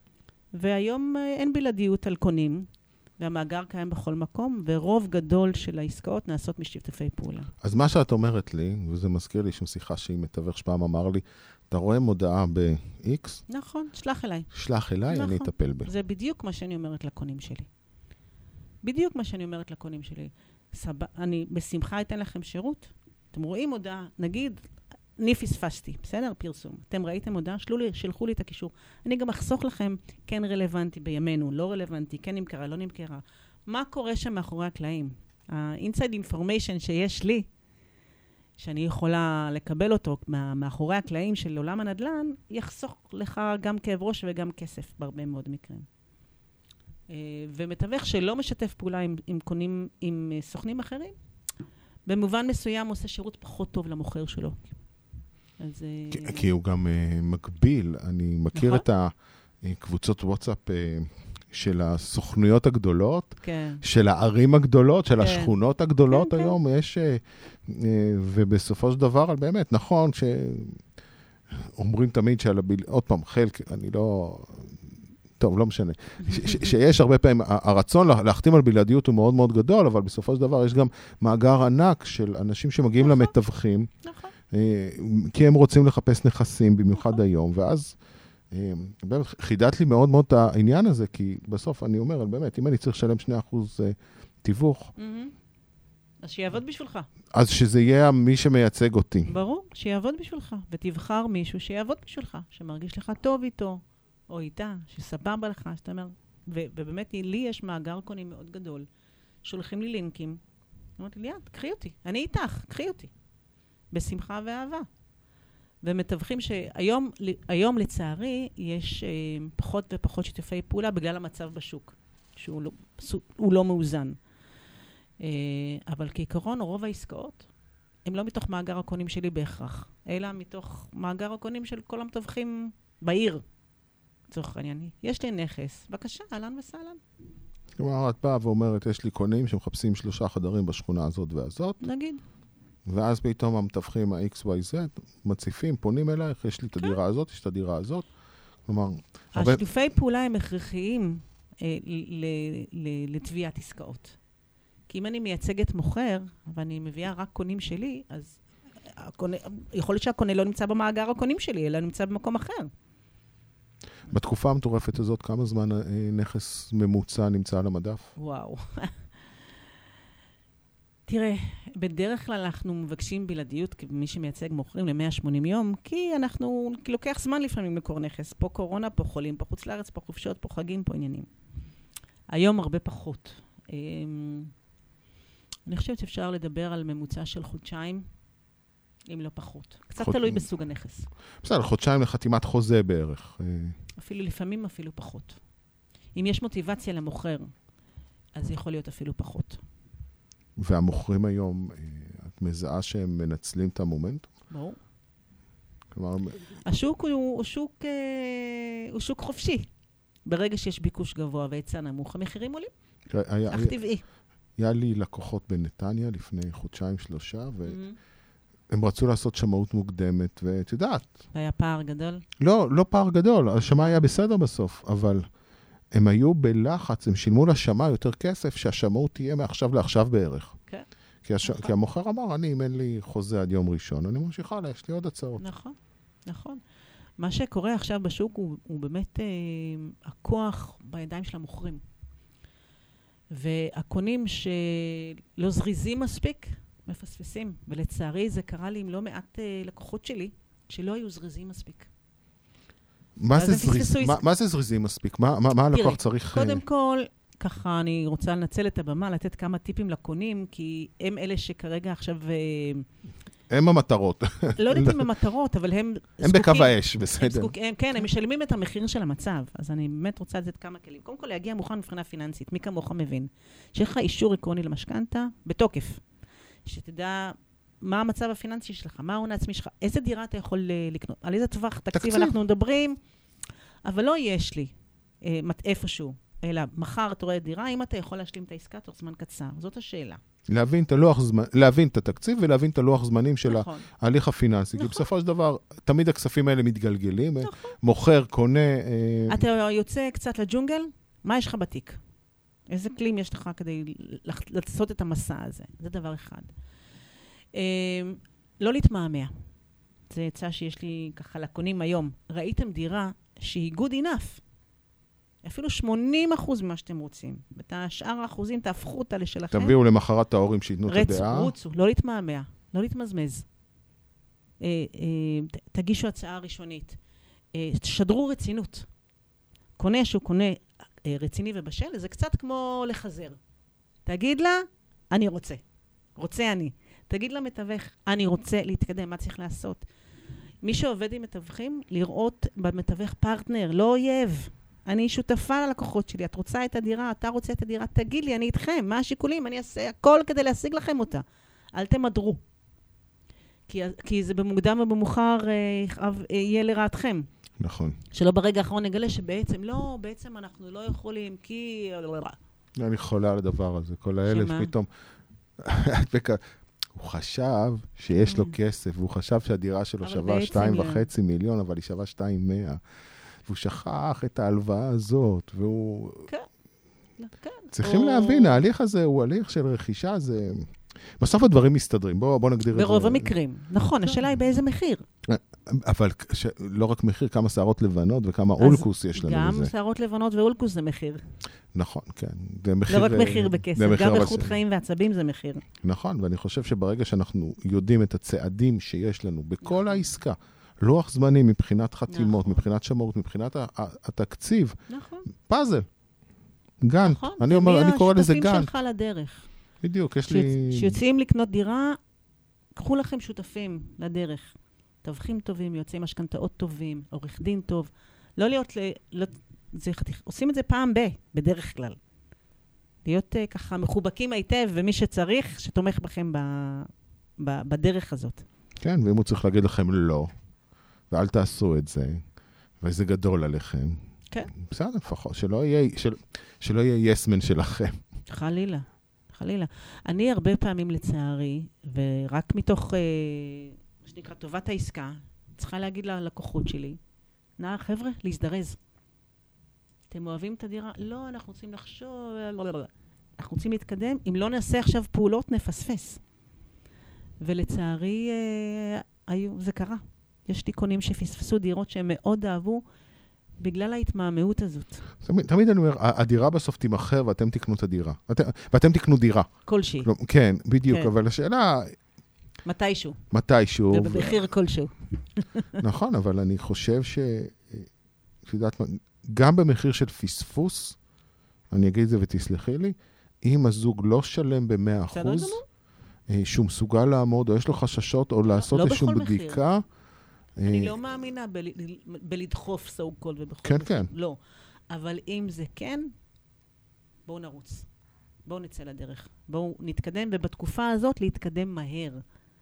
והיום אה, אין בלעדיות על קונים, והמאגר קיים בכל מקום, ורוב גדול של העסקאות נעשות משיתופי פעולה. אז מה שאת אומרת לי, וזה מזכיר לי שם שיחה שהיא מתווך שפעם אמר לי, אתה רואה מודעה ב-X, נכון, שלח אליי. שלח אליי, נכון. אני אטפל בה. זה בדיוק מה שאני אומרת לקונים שלי. בדיוק מה שאני אומרת לקונים שלי. סבא, אני בשמחה אתן לכם שירות. אתם רואים הודעה, נגיד, אני פספסתי, בסדר? פרסום. אתם ראיתם הודעה, שלחו לי, שלחו לי את הקישור. אני גם אחסוך לכם כן רלוונטי בימינו, לא רלוונטי, כן נמכרה, לא נמכרה. מה קורה שם מאחורי הקלעים? ה-inside information שיש לי, שאני יכולה לקבל אותו מה, מאחורי הקלעים של עולם הנדל"ן, יחסוך לך גם כאב ראש וגם כסף בהרבה מאוד מקרים. Uh, ומתווך שלא משתף פעולה עם, עם קונים, עם uh, סוכנים אחרים, במובן מסוים עושה שירות פחות טוב למוכר שלו. אז... Uh, כי, כי הוא גם uh, מקביל, אני מכיר נכון. את הקבוצות וואטסאפ uh, של הסוכנויות הגדולות, כן. של הערים הגדולות, של כן. השכונות הגדולות כן, היום, יש, uh, uh, ובסופו של דבר, באמת, נכון שאומרים תמיד שעל הביל... עוד פעם, חלק, אני לא... טוב, לא משנה. ש- ש- שיש הרבה פעמים, הרצון לה- להחתים על בלעדיות הוא מאוד מאוד גדול, אבל בסופו של דבר יש גם מאגר ענק של אנשים שמגיעים נכון. למתווכים, נכון. אה, כי הם רוצים לחפש נכסים, במיוחד היום, ואז אה, באמת חידדת לי מאוד מאוד את העניין הזה, כי בסוף אני אומר, באמת, אם אני צריך לשלם שני אחוז אה, תיווך, מהמם. אז שיעבוד בשבילך. אז שזה יהיה מי שמייצג אותי. ברור, שיעבוד בשבילך. ותבחר מישהו שיעבוד בשבילך, שמרגיש לך טוב איתו, או איתה, שסבבה לך, שאתה אומר, ו- ובאמת, לי יש מאגר קונים מאוד גדול, שולחים לי לינקים, אמרתי לי, יד, קחי אותי, אני איתך, קחי אותי. בשמחה ואהבה. ומתווכים שהיום, היום לצערי, יש אה, פחות ופחות שיתופי פעולה בגלל המצב בשוק, שהוא לא, הוא לא מאוזן. אה, אבל כעיקרון, רוב העסקאות, הם לא מתוך מאגר הקונים שלי בהכרח, אלא מתוך מאגר הקונים של כל המתווכים בעיר. לצורך העניין, יש לי נכס, בבקשה, אהלן וסהלן. כלומר, את באה ואומרת, יש לי קונים שמחפשים שלושה חדרים בשכונה הזאת והזאת, נגיד. ואז פתאום המתווכים ה-X Y Z מציפים, פונים אלייך, יש לי את הדירה הזאת, יש את הדירה הזאת, כלומר, הרבה... השיתופי פעולה הם הכרחיים אה, לתביעת עסקאות. כי אם אני מייצגת מוכר, ואני מביאה רק קונים שלי, אז הקונה, יכול להיות שהקונה לא נמצא במאגר הקונים שלי, אלא נמצא במקום אחר. בתקופה המטורפת הזאת, כמה זמן נכס ממוצע נמצא על המדף? וואו. תראה, בדרך כלל אנחנו מבקשים בלעדיות, כמי שמייצג מוכרים ל-מאה ושמונים יום, כי אנחנו, כי לוקח זמן לפעמים לקור נכס. פה קורונה, פה חולים, פה חוץ לארץ, פה חופשות, פה חגים, פה עניינים. היום הרבה פחות. אני חושבת שאפשר לדבר על ממוצע של חודשיים, אם לא פחות. קצת חוד... תלוי בסוג הנכס. בסדר, חודשיים לחתימת חוזה בערך. אפילו לפעמים אפילו פחות. אם יש מוטיבציה למוכר, אז יכול להיות אפילו פחות. והמוכרים היום, את מזהה שהם מנצלים את המומנטום? ברור. כלומר... השוק הוא, הוא, שוק, הוא שוק חופשי. ברגע שיש ביקוש גבוה והיצע נמוך, המחירים עולים. היה, אך טבעי. היה לי לקוחות בנתניה לפני חודשיים שלושה, והם רצו לעשות שמאות מוקדמת, ואת יודעת. היה פער גדול? לא, לא פער גדול. השמה היה בסדר בסוף, אבל הם היו בלחץ, הם שילמו לשמה יותר כסף, שהשמאות תהיה מעכשיו לעכשיו בערך. כן. כי, הש... כי המוכר אמר, אני, אם אין לי חוזה עד יום ראשון, אני ממשיכה לה, יש לי עוד הצעות. נכון, נכון. מה שקורה עכשיו בשוק הוא, הוא באמת אה, הכוח בידיים של המוכרים. והקונים שלא זריזים מספיק, מפספסים. ולצערי זה קרה לי עם לא מעט אה, לקוחות שלי, שלא היו זריזים מספיק. מה זה, זריז, מה, מה זה זריזים מספיק? מה, מה, מה הלקוח צריך... קודם כל, ככה אני רוצה לנצל את הבמה, לתת כמה טיפים לקונים, כי הם אלה שכרגע עכשיו... הם המטרות. לא יודעת אם המטרות, אבל הם... הם בקו האש, בסדר. כן, הם משלמים את המחיר של המצב, אז אני באמת רוצה לתת כמה כלים. קודם כל, להגיע מוכן מבחינה פיננסית, מי כמוך מבין. שיש לך אישור עקרוני למשכנתה, בתוקף. שתדע מה המצב הפיננסי שלך, מה ההון העצמי שלך, איזה דירה אתה יכול לקנות, על איזה טווח תקציב אנחנו מדברים, אבל לא יש לי איפשהו, אלא מחר אתה רואה דירה, אם אתה יכול להשלים את העסקה תוך זמן קצר. זאת השאלה. להבין את הלוח זמן, להבין את התקציב ולהבין את הלוח זמנים של נכון. ההליך הפיננסי. נכון. כי בסופו של דבר, תמיד הכספים האלה מתגלגלים. נכון. מוכר, קונה... אתה יוצא קצת לג'ונגל, מה יש לך בתיק? איזה כלים יש לך כדי לעשות את המסע הזה? זה דבר אחד. לא להתמהמה. זה יצא שיש לי ככה לקונים היום. ראיתם דירה שהיא good enough. אפילו שמונים אחוז ממה שאתם רוצים. ואת השאר האחוזים תהפכו אותה לשלכם. תביאו למחרת ההורים שיתנו את הדעה. רוצו, לא להתמהמה, לא להתמזמז. תגישו הצעה ראשונית. תשדרו רצינות. קונה שהוא קונה רציני ובשל, זה קצת כמו לחזר. תגיד לה, אני רוצה. רוצה אני. תגיד לה מתווך, אני רוצה להתקדם, מה צריך לעשות? מי שעובד עם מתווכים, לראות במתווך פרטנר, לא אויב. אני שותפה ללקוחות שלי, את רוצה את הדירה, אתה רוצה את הדירה, תגיד לי, אני איתכם, מה השיקולים? אני אעשה הכל כדי להשיג לכם אותה. אל תמדרו. כי, כי זה במוקדם ובמאוחר אה, יהיה לרעתכם. נכון. שלא ברגע האחרון נגלה שבעצם לא, בעצם אנחנו לא יכולים, כי... אני חולה על הדבר הזה, כל האלף פתאום... הוא חשב שיש לו כסף, והוא חשב שהדירה שלו שווה שתיים וחצי מיליון, אבל היא שווה שתיים מאה. והוא שכח את ההלוואה הזאת, והוא... כן, כן. צריכים להבין, ההליך הזה הוא הליך של רכישה, זה... בסוף הדברים מסתדרים, בואו נגדיר את זה. ברוב המקרים. נכון, השאלה היא באיזה מחיר. אבל לא רק מחיר, כמה שערות לבנות וכמה אולקוס יש לנו בזה. גם שערות לבנות ואולקוס זה מחיר. נכון, כן. לא רק מחיר בכסף, גם איכות חיים ועצבים זה מחיר. נכון, ואני חושב שברגע שאנחנו יודעים את הצעדים שיש לנו בכל העסקה, לוח זמנים מבחינת חתימות, מבחינת שמרות, מבחינת התקציב, פאזל, גאנט. אני אומר, אני קורא לזה גאנט. השותפים שלך לדרך. בדיוק, יש לי... שיוצאים לקנות דירה, קחו לכם שותפים לדרך. תווכים טובים, יוצאים משכנתאות טובים, עורך דין טוב. לא להיות, לא, זה, עושים את זה פעם ב, בדרך כלל. להיות uh, ככה מחובקים היטב, ומי שצריך, שתומך בכם ב, ב, בדרך הזאת. כן, ואם הוא צריך להגיד לכם לא, ואל תעשו את זה, וזה גדול עליכם. כן. בסדר, לפחות, שלא יהיה, של, שלא יהיה יסמן שלכם. חלילה, חלילה. אני הרבה פעמים לצערי, ורק מתוך... Uh, שנקרא טובת העסקה, צריכה להגיד ללקוחות שלי, נא, חבר'ה, להזדרז. אתם אוהבים את הדירה? לא, אנחנו רוצים לחשוב, אנחנו רוצים להתקדם. אם לא נעשה עכשיו פעולות, נפספס. ולצערי, אה, היו, זה קרה. יש לי קונים שפספסו דירות שהם מאוד אהבו, בגלל ההתמהמהות הזאת. תמיד, תמיד אני אומר, הדירה בסוף תימחר ואתם תקנו את הדירה. ואתם, ואתם תקנו דירה. כלשהי. לא, כן, בדיוק, כן. אבל השאלה... מתישהו. מתישהו. ובמחיר כלשהו. נכון, אבל אני חושב ש... יודעת, גם במחיר של פספוס, אני אגיד את זה ותסלחי לי, אם הזוג לא שלם ב-מאה אחוז, שהוא מסוגל לעמוד, או יש לו חששות, או לעשות איזושהי בדיקה... אני לא מאמינה בלדחוף סוג קול ובכל כן, כן. לא. אבל אם זה כן, בואו נרוץ. בואו נצא לדרך. בואו נתקדם, ובתקופה הזאת להתקדם מהר.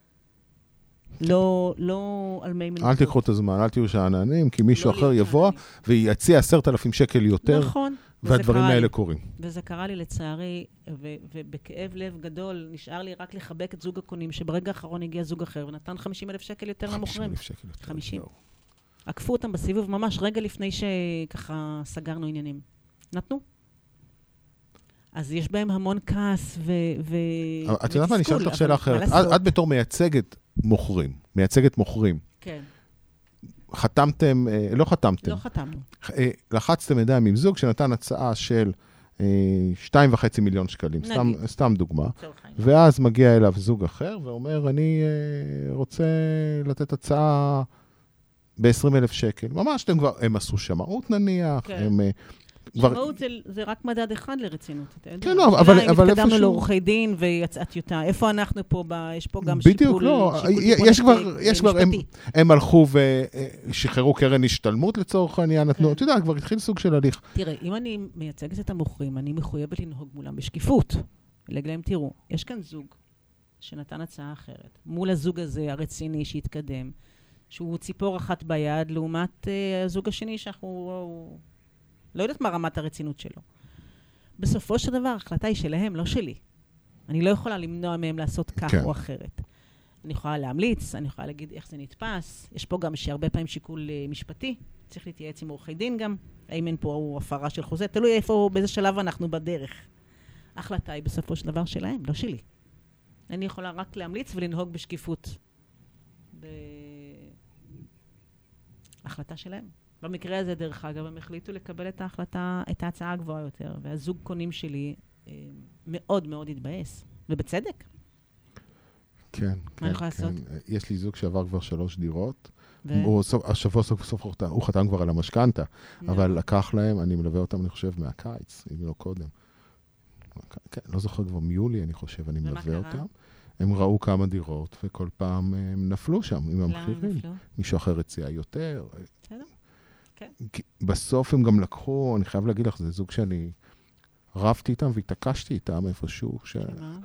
לא, לא על מי מנחות. אל תיקחו את הזמן, אל תהיו שעננים, כי מישהו אחר יבוא ויציע עשרת אלפים שקל יותר, נכון. והדברים האלה קורים. וזה קרה לי לצערי, ו- ובכאב לב גדול, נשאר לי רק לחבק את זוג הקונים, שברגע האחרון הגיע זוג אחר, ונתן חמישים אלף שקל יותר למוכרים. חמישים אלף שקל יותר. חמישים. עקפו אותם בסיבוב ממש רגע לפני שככה סגרנו עניינים. נתנו. אז יש בהם המון כעס ו... ו- את יודעת מה, אני אשאל לך שאלה אחרת. את בתור מייצגת מוכרים, מייצגת מוכרים. כן. חתמתם, לא חתמתם. לא חתמנו. לחצתם ידיים עם זוג שנתן הצעה של שתיים וחצי מיליון שקלים, סתם, סתם דוגמה. ואז מגיע אליו זוג אחר ואומר, אני רוצה לתת הצעה ב-עשרים אלף שקל. ממש, הם כבר, הם עשו שמאות נניח, כן. הם... שמאות זה, זה רק מדד אחד לרצינות, אתה יודע. כן, לא, אבל, אבל איפשהו... התקדמנו לעורכי דין ויצאת יותר. איפה אנחנו פה? ב... יש פה גם בדיוק, שיפול... לא. שיפול יש כבר, יש כבר, הם, משפטי. הם הלכו ושחררו קרן השתלמות לצורך העניין, נתנו, אתה יודע, כבר התחיל סוג של הליך. תראה, אם אני מייצגת את המוכרים, אני מחויבת לנהוג מולם בשקיפות. ולהגיד להם, תראו, יש כאן זוג שנתן הצעה אחרת. מול הזוג הזה הרציני שהתקדם, שהוא ציפור אחת ביד, לעומת uh, הזוג השני שאנחנו... לא יודעת מה רמת הרצינות שלו. בסופו של דבר, ההחלטה היא שלהם, לא שלי. אני לא יכולה למנוע מהם לעשות כך כן. או אחרת. אני יכולה להמליץ, אני יכולה להגיד איך זה נתפס. יש פה גם שהרבה פעמים שיקול uh, משפטי. צריך להתייעץ עם עורכי דין גם. האם אין פה הפרה של חוזה. תלוי איפה, באיזה שלב אנחנו בדרך. ההחלטה היא בסופו של דבר שלהם, לא שלי. אני יכולה רק להמליץ ולנהוג בשקיפות. בהחלטה שלהם. במקרה הזה, דרך אגב, הם החליטו לקבל את ההחלטה, את ההצעה הגבוהה יותר, והזוג קונים שלי אה, מאוד מאוד התבאס, ובצדק. כן, כן, כן. יש לי זוג שעבר כבר שלוש דירות, הוא השבוע סוף סוף הוא חתם כבר על המשכנתה, אבל לקח להם, אני מלווה אותם, אני חושב, מהקיץ, אם לא קודם. כן, לא זוכר כבר מיולי, אני חושב, אני מלווה אותם. הם ראו כמה דירות, וכל פעם הם נפלו שם עם המחירים. מישהו אחר הציע יותר. בסדר. כן. בסוף הם גם לקחו, אני חייב להגיד לך, זה זוג שאני רבתי איתם והתעקשתי איתם איפשהו, ש...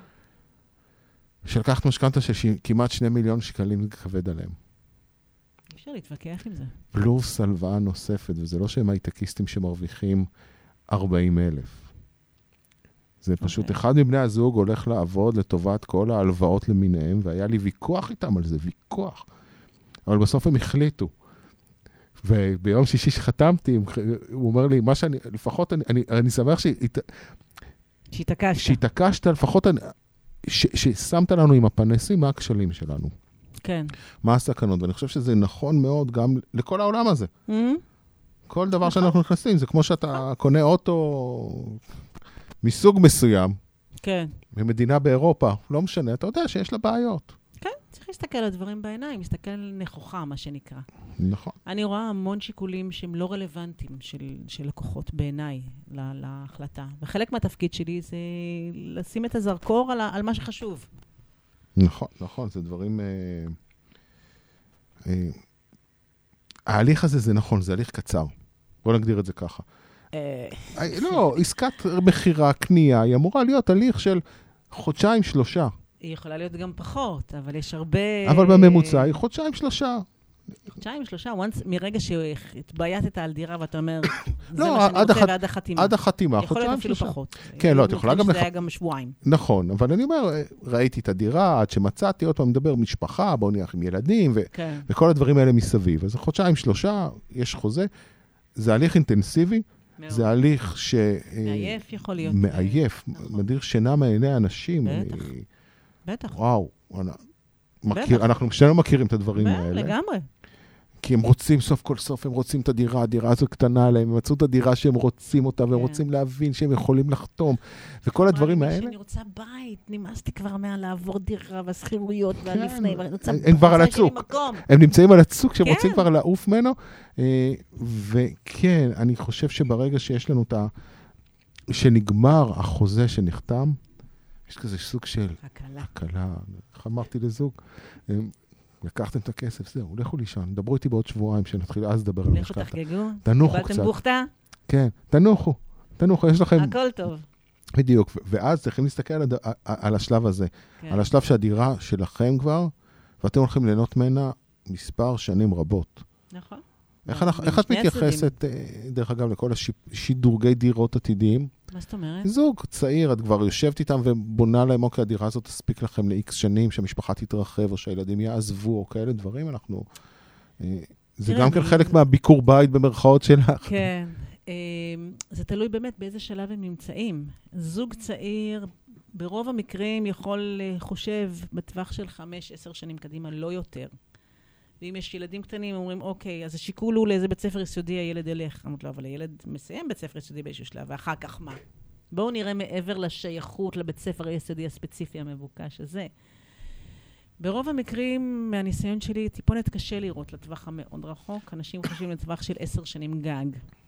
שלקחת משכנתה של כמעט שני מיליון שקלים כבד עליהם. אפשר להתווכח עם זה. פלוס הלוואה נוספת, וזה לא שהם הייטקיסטים שמרוויחים ארבעים אלף. זה פשוט okay. אחד מבני הזוג הולך לעבוד לטובת כל ההלוואות למיניהם, והיה לי ויכוח איתם על זה, ויכוח. אבל בסוף הם החליטו. וביום שישי שחתמתי, הוא אומר לי, מה שאני, לפחות אני, אני, אני שמח שהת... שהתעקשת. שהתעקשת, לפחות אני, ש, ששמת לנו עם הפנסים מה הכשלים שלנו. כן. מה הסכנות, ואני חושב שזה נכון מאוד גם לכל העולם הזה. Mm-hmm. כל דבר נכון. שאנחנו נכנסים, זה כמו שאתה קונה אוטו מסוג מסוים. כן. במדינה באירופה, לא משנה, אתה יודע שיש לה בעיות. כן, צריך להסתכל על הדברים בעיניים, להסתכל על נכוחה, מה שנקרא. נכון. אני רואה המון שיקולים שהם לא רלוונטיים של, של לקוחות בעיניי לה, להחלטה. וחלק מהתפקיד שלי זה לשים את הזרקור על, על מה שחשוב. נכון, נכון, זה דברים... אה, אה, ההליך הזה זה נכון, זה הליך קצר. בוא נגדיר את זה ככה. אה... לא, עסקת מחירה, קנייה, היא אמורה להיות הליך של חודשיים, שלושה. היא יכולה להיות גם פחות, אבל יש הרבה... אבל בממוצע היא חודשיים, שלושה. חודשיים, שלושה, once, מרגע שהתבייתת על דירה ואתה אומר, זה לא, מה שאני עד רוצה הח- ועד החתימה. עד החתימה, יכול להיות חודשיים, אפילו שלושה. פחות. כן, לא, את יכולה גם שזה לח- היה גם שבועיים. נכון, אבל אני אומר, ראיתי את הדירה, עד שמצאתי, עוד פעם מדבר משפחה, בואו נלך עם ילדים, ו- כן. וכל הדברים האלה מסביב. אז חודשיים, שלושה, יש חוזה. זה הליך אינטנסיבי, מאוד. זה הליך ש... מעייף יכול להיות. מעייף, נכון. מדיר שינה מעיני האנשים. בטח. אני- בטח. וואו, אני- מכיר, אנחנו שנינו מכירים את הדברים ב- האלה. לגמרי. כי הם רוצים סוף כל סוף, הם רוצים את הדירה, הדירה הזו קטנה עליהם, הם מצאו את הדירה שהם רוצים אותה, והם כן. רוצים להבין שהם יכולים לחתום. וכל הדברים אמרתי, האלה, שאני רוצה בית, נמאסתי כבר מה לעבור דירה והסחירויות והלפני, ואני רוצה הם- הם כבר על רוצה שיהיה לי הצוק. מקום. הם נמצאים על הצוק שהם כן. רוצים כבר לעוף ממנו. אה, וכן, אני חושב שברגע שיש לנו את ה... שנגמר החוזה שנחתם, יש כזה סוג של הקלה. הקלה. איך אמרתי לזוג? אה, לקחתם את הכסף, זהו, לכו לישון, דברו איתי בעוד שבועיים, שנתחיל אז לדבר על לכו משכנתא. תחגגו. תנוחו קיבלתם קצת. בוכתה? כן, תנוחו, תנוחו, יש לכם... הכל טוב. בדיוק, ו- ואז צריכים להסתכל על, הד... על השלב הזה, כן. על השלב שהדירה שלכם כבר, ואתם הולכים ליהנות ממנה מספר שנים רבות. נכון. איך, אנחנו, איך את משני הצדדים. מתייחסת, אה, דרך אגב, לכל השידורגי דירות עתידיים? מה זאת אומרת? זוג צעיר, את כבר יושבת איתם ובונה להם, אוקיי, הדירה הזאת תספיק לכם ל-X שנים, שהמשפחה תתרחב או שהילדים יעזבו, או כאלה דברים, אנחנו... אה, זה תראה, גם כן אני- חלק מהביקור בית במרכאות שלך. כן. אה, זה תלוי באמת באיזה שלב הם נמצאים. זוג צעיר, ברוב המקרים יכול, אה, חושב, בטווח של חמש, עשר שנים קדימה, לא יותר. ואם יש ילדים קטנים, אומרים, אוקיי, אז השיקול הוא לאיזה בית ספר יסודי הילד ילך. אמרת לו, אבל הילד מסיים בית ספר יסודי באיזשהו שלב, ואחר כך מה? בואו נראה מעבר לשייכות לבית ספר היסודי הספציפי המבוקש הזה. ברוב המקרים, מהניסיון שלי, טיפונת קשה לראות לטווח המאוד רחוק. אנשים חושבים לטווח של עשר שנים גג.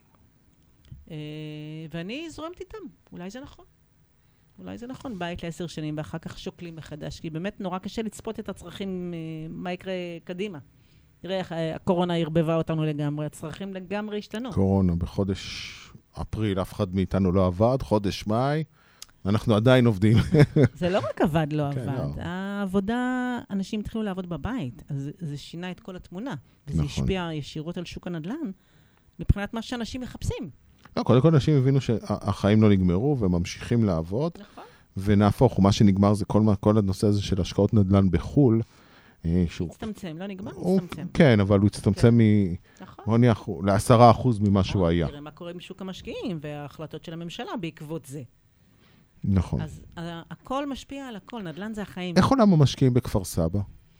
אה, ואני זורמת איתם. אולי זה נכון. אולי זה נכון, בית לעשר שנים, ואחר כך שוקלים מחדש, כי באמת נורא קשה לצפות את הצרכים, אה, מה יקרה קדימה. תראה איך אה, הקורונה הרבבה אותנו לגמרי, הצרכים לגמרי השתנו. קורונה, בחודש אפריל אף אחד מאיתנו לא עבד, חודש מאי, אנחנו עדיין עובדים. זה לא רק עבד, לא כן, עבד. לא. העבודה, אנשים התחילו לעבוד בבית, אז זה שינה את כל התמונה. וזה נכון. השפיע ישירות על שוק הנדל"ן, מבחינת מה שאנשים מחפשים. לא, קודם כל אנשים הבינו שהחיים לא נגמרו וממשיכים לעבוד, נכון. ונהפוך, מה שנגמר זה כל, מה- כל הנושא הזה של השקעות נדל"ן בחול, אה, שהוא... הצטמצם, לא נגמר, הוא- הצטמצם. כן, אבל הוא הצטמצם מ... נכון. בוא נניח, לעשרה אחוז ממה שהוא היה. תראה מה קורה עם שוק המשקיעים וההחלטות של הממשלה בעקבות זה. נכון. אז uh, הכל משפיע על הכל, נדל"ן זה החיים. איך עולם המשקיעים בכפר סבא?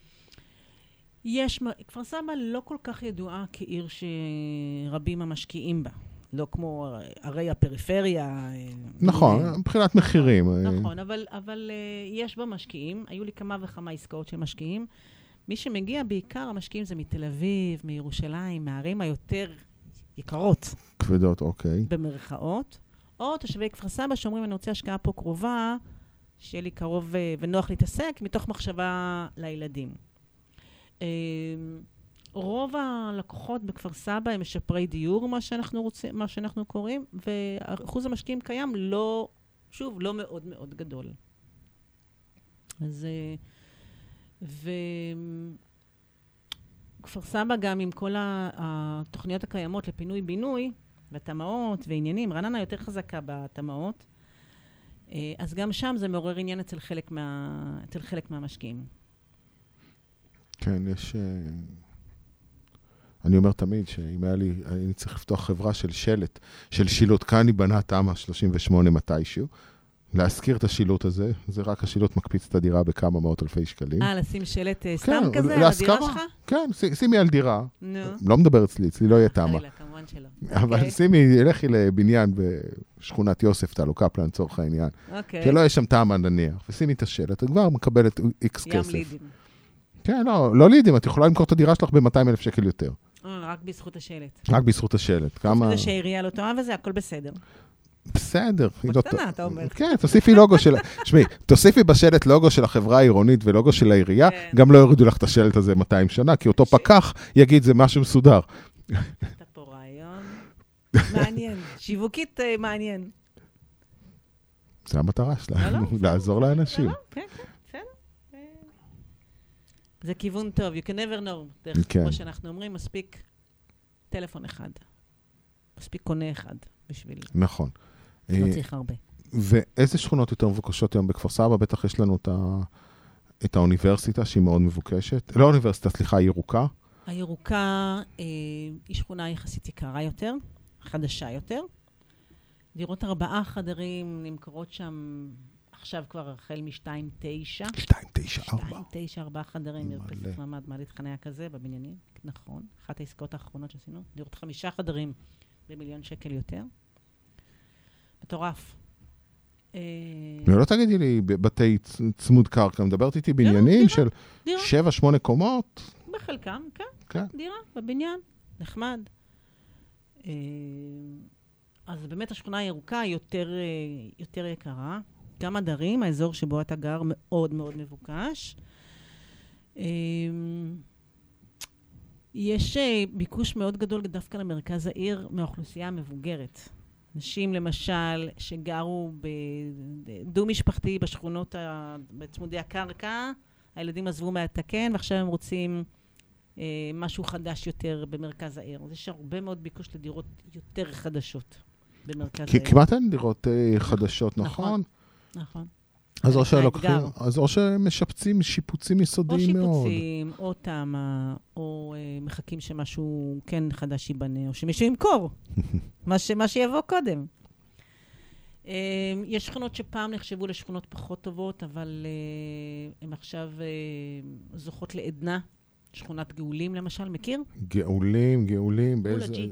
יש, מ- כפר סבא לא כל כך ידועה כעיר שרבים המשקיעים בה. לא כמו ערי הפריפריה. אה, נכון, אה, מבחינת מחירים. אה, נכון, אבל, אבל uh, יש בה משקיעים. היו לי כמה וכמה עסקאות של משקיעים. מי שמגיע בעיקר, המשקיעים זה מתל אביב, מירושלים, מהערים היותר יקרות. כבדות, אוקיי. במרכאות, או תושבי כפר סבא שאומרים, אני רוצה השקעה פה קרובה, שיהיה לי קרוב אה, ונוח להתעסק, מתוך מחשבה לילדים. אה, רוב הלקוחות בכפר סבא הם משפרי דיור, מה שאנחנו רוצים, מה שאנחנו קוראים, ואחוז המשקיעים קיים לא, שוב, לא מאוד מאוד גדול. אז, אה, וכפר סבא גם עם כל ה- התוכניות הקיימות לפינוי-בינוי, והתמאות ועניינים, רעננה יותר חזקה בתמאות, אה, אז גם שם זה מעורר עניין אצל חלק, מה, אצל חלק מהמשקיעים. כן, יש... אה, אני אומר תמיד שאם היה לי, אני צריך לפתוח חברה של שלט, של שילוט, כאן היא בנה תמ"א שלושים ושמונה מתישהו, להזכיר את השילוט הזה, זה רק השילוט מקפיץ את הדירה בכמה מאות אלפי שקלים. אה, לשים שלט אה, כן, סתם כזה על להשכרה. הדירה שלך? כן, ש- שימי על דירה, נו. לא מדבר אצלי, אצלי לא יהיה תמ"א. חלילה, כמובן שלא. אבל אוקיי, שימי, לכי לבניין בשכונת יוספטל או קפלן, לצורך העניין, אוקיי. שלא יש שם תמ"א נניח, ושימי את השלט, את כבר מקבלת איקס ים כסף. לידים. כן, לא, לא לידים, את יכולה למכור את הדירה שלך ב-מאתיים אלף שקל יותר. אה, רק בזכות השלט. רק בזכות השלט. כמה... זה שהעירייה לא טועה וזה, הכל בסדר. בסדר. היא לא בקטנה, ט- אתה אומר. כן, תוסיפי לוגו של... שמי, תוסיפי בשלט לוגו של החברה העירונית ולוגו של העירייה, כן. גם לא יורידו לך את השלט הזה מאתיים שנה, כי אותו פקח יגיד, זה משהו מסודר. אתה פה רעיון מעניין. שיווקית אה, מעניין. זה המטרה לא, לא, שלנו, בסדר, לעזור לאנשים. לא, לא, כן, כן, בסדר. אה, זה כיוון טוב, you can never know. דרך כן. כמו שאנחנו אומרים, מספיק טלפון אחד. מספיק קונה אחד בשביל... נכון. לא צריך הרבה. ואיזה שכונות יותר מבוקשות היום בכפר סבא? בטח יש לנו את, ה... את האוניברסיטה שהיא מאוד מבוקשת. לא האוניברסיטה, סליחה, הירוקה. הירוקה אה, היא שכונה יחסית יקרה יותר, חדשה יותר. דירות ארבעה חדרים נמכרות שם עכשיו כבר החל משתיים תשע. שתיים תשע ארבע. שתיים תשע, ארבעה חדרים, מלא. מרפסת ממ"ד, מעלית חניה כזה בבניינים. נכון, אחת העסקאות האחרונות שעשינו. דירות חמישה חדרים במיליון שקל יותר. מטורף. אה, לא תגידי לי, בתי צ- צמוד קרקע, מדברת איתי בניינים דירה, של דירה. שבע, שמונה קומות? בחלקם, כן. כן. דירה בבניין, נחמד. אה, אז באמת השכונה הירוקה היא יותר, אה, יותר יקרה. גם הדרים, האזור שבו אתה גר מאוד מאוד מבוקש. אה, יש אה, ביקוש מאוד גדול דווקא למרכז העיר מהאוכלוסייה המבוגרת. נשים למשל שגרו בדו-משפחתי בשכונות, ה- בצמודי הקרקע, הילדים עזבו מהתקן ועכשיו הם רוצים אה, משהו חדש יותר במרכז העיר. אז יש הרבה מאוד ביקוש לדירות יותר חדשות במרכז כי העיר. כמעט אין דירות אה, חדשות, נכון. נכון? נכון. אז או זה שלוקחים, האתגר. אז או שמשפצים שיפוצים או יסודיים מאוד. שיפוצים, או תמה, או אה, מחכים שמשהו כן חדש ייבנה, או שמישהו ימכור. מה, ש, מה שיבוא קודם. אה, יש שכונות שפעם נחשבו לשכונות פחות טובות, אבל אה, הן עכשיו אה, זוכות לעדנה. שכונת גאולים למשל, מכיר? גאולים, גאולים, באיזה... מול הג'י.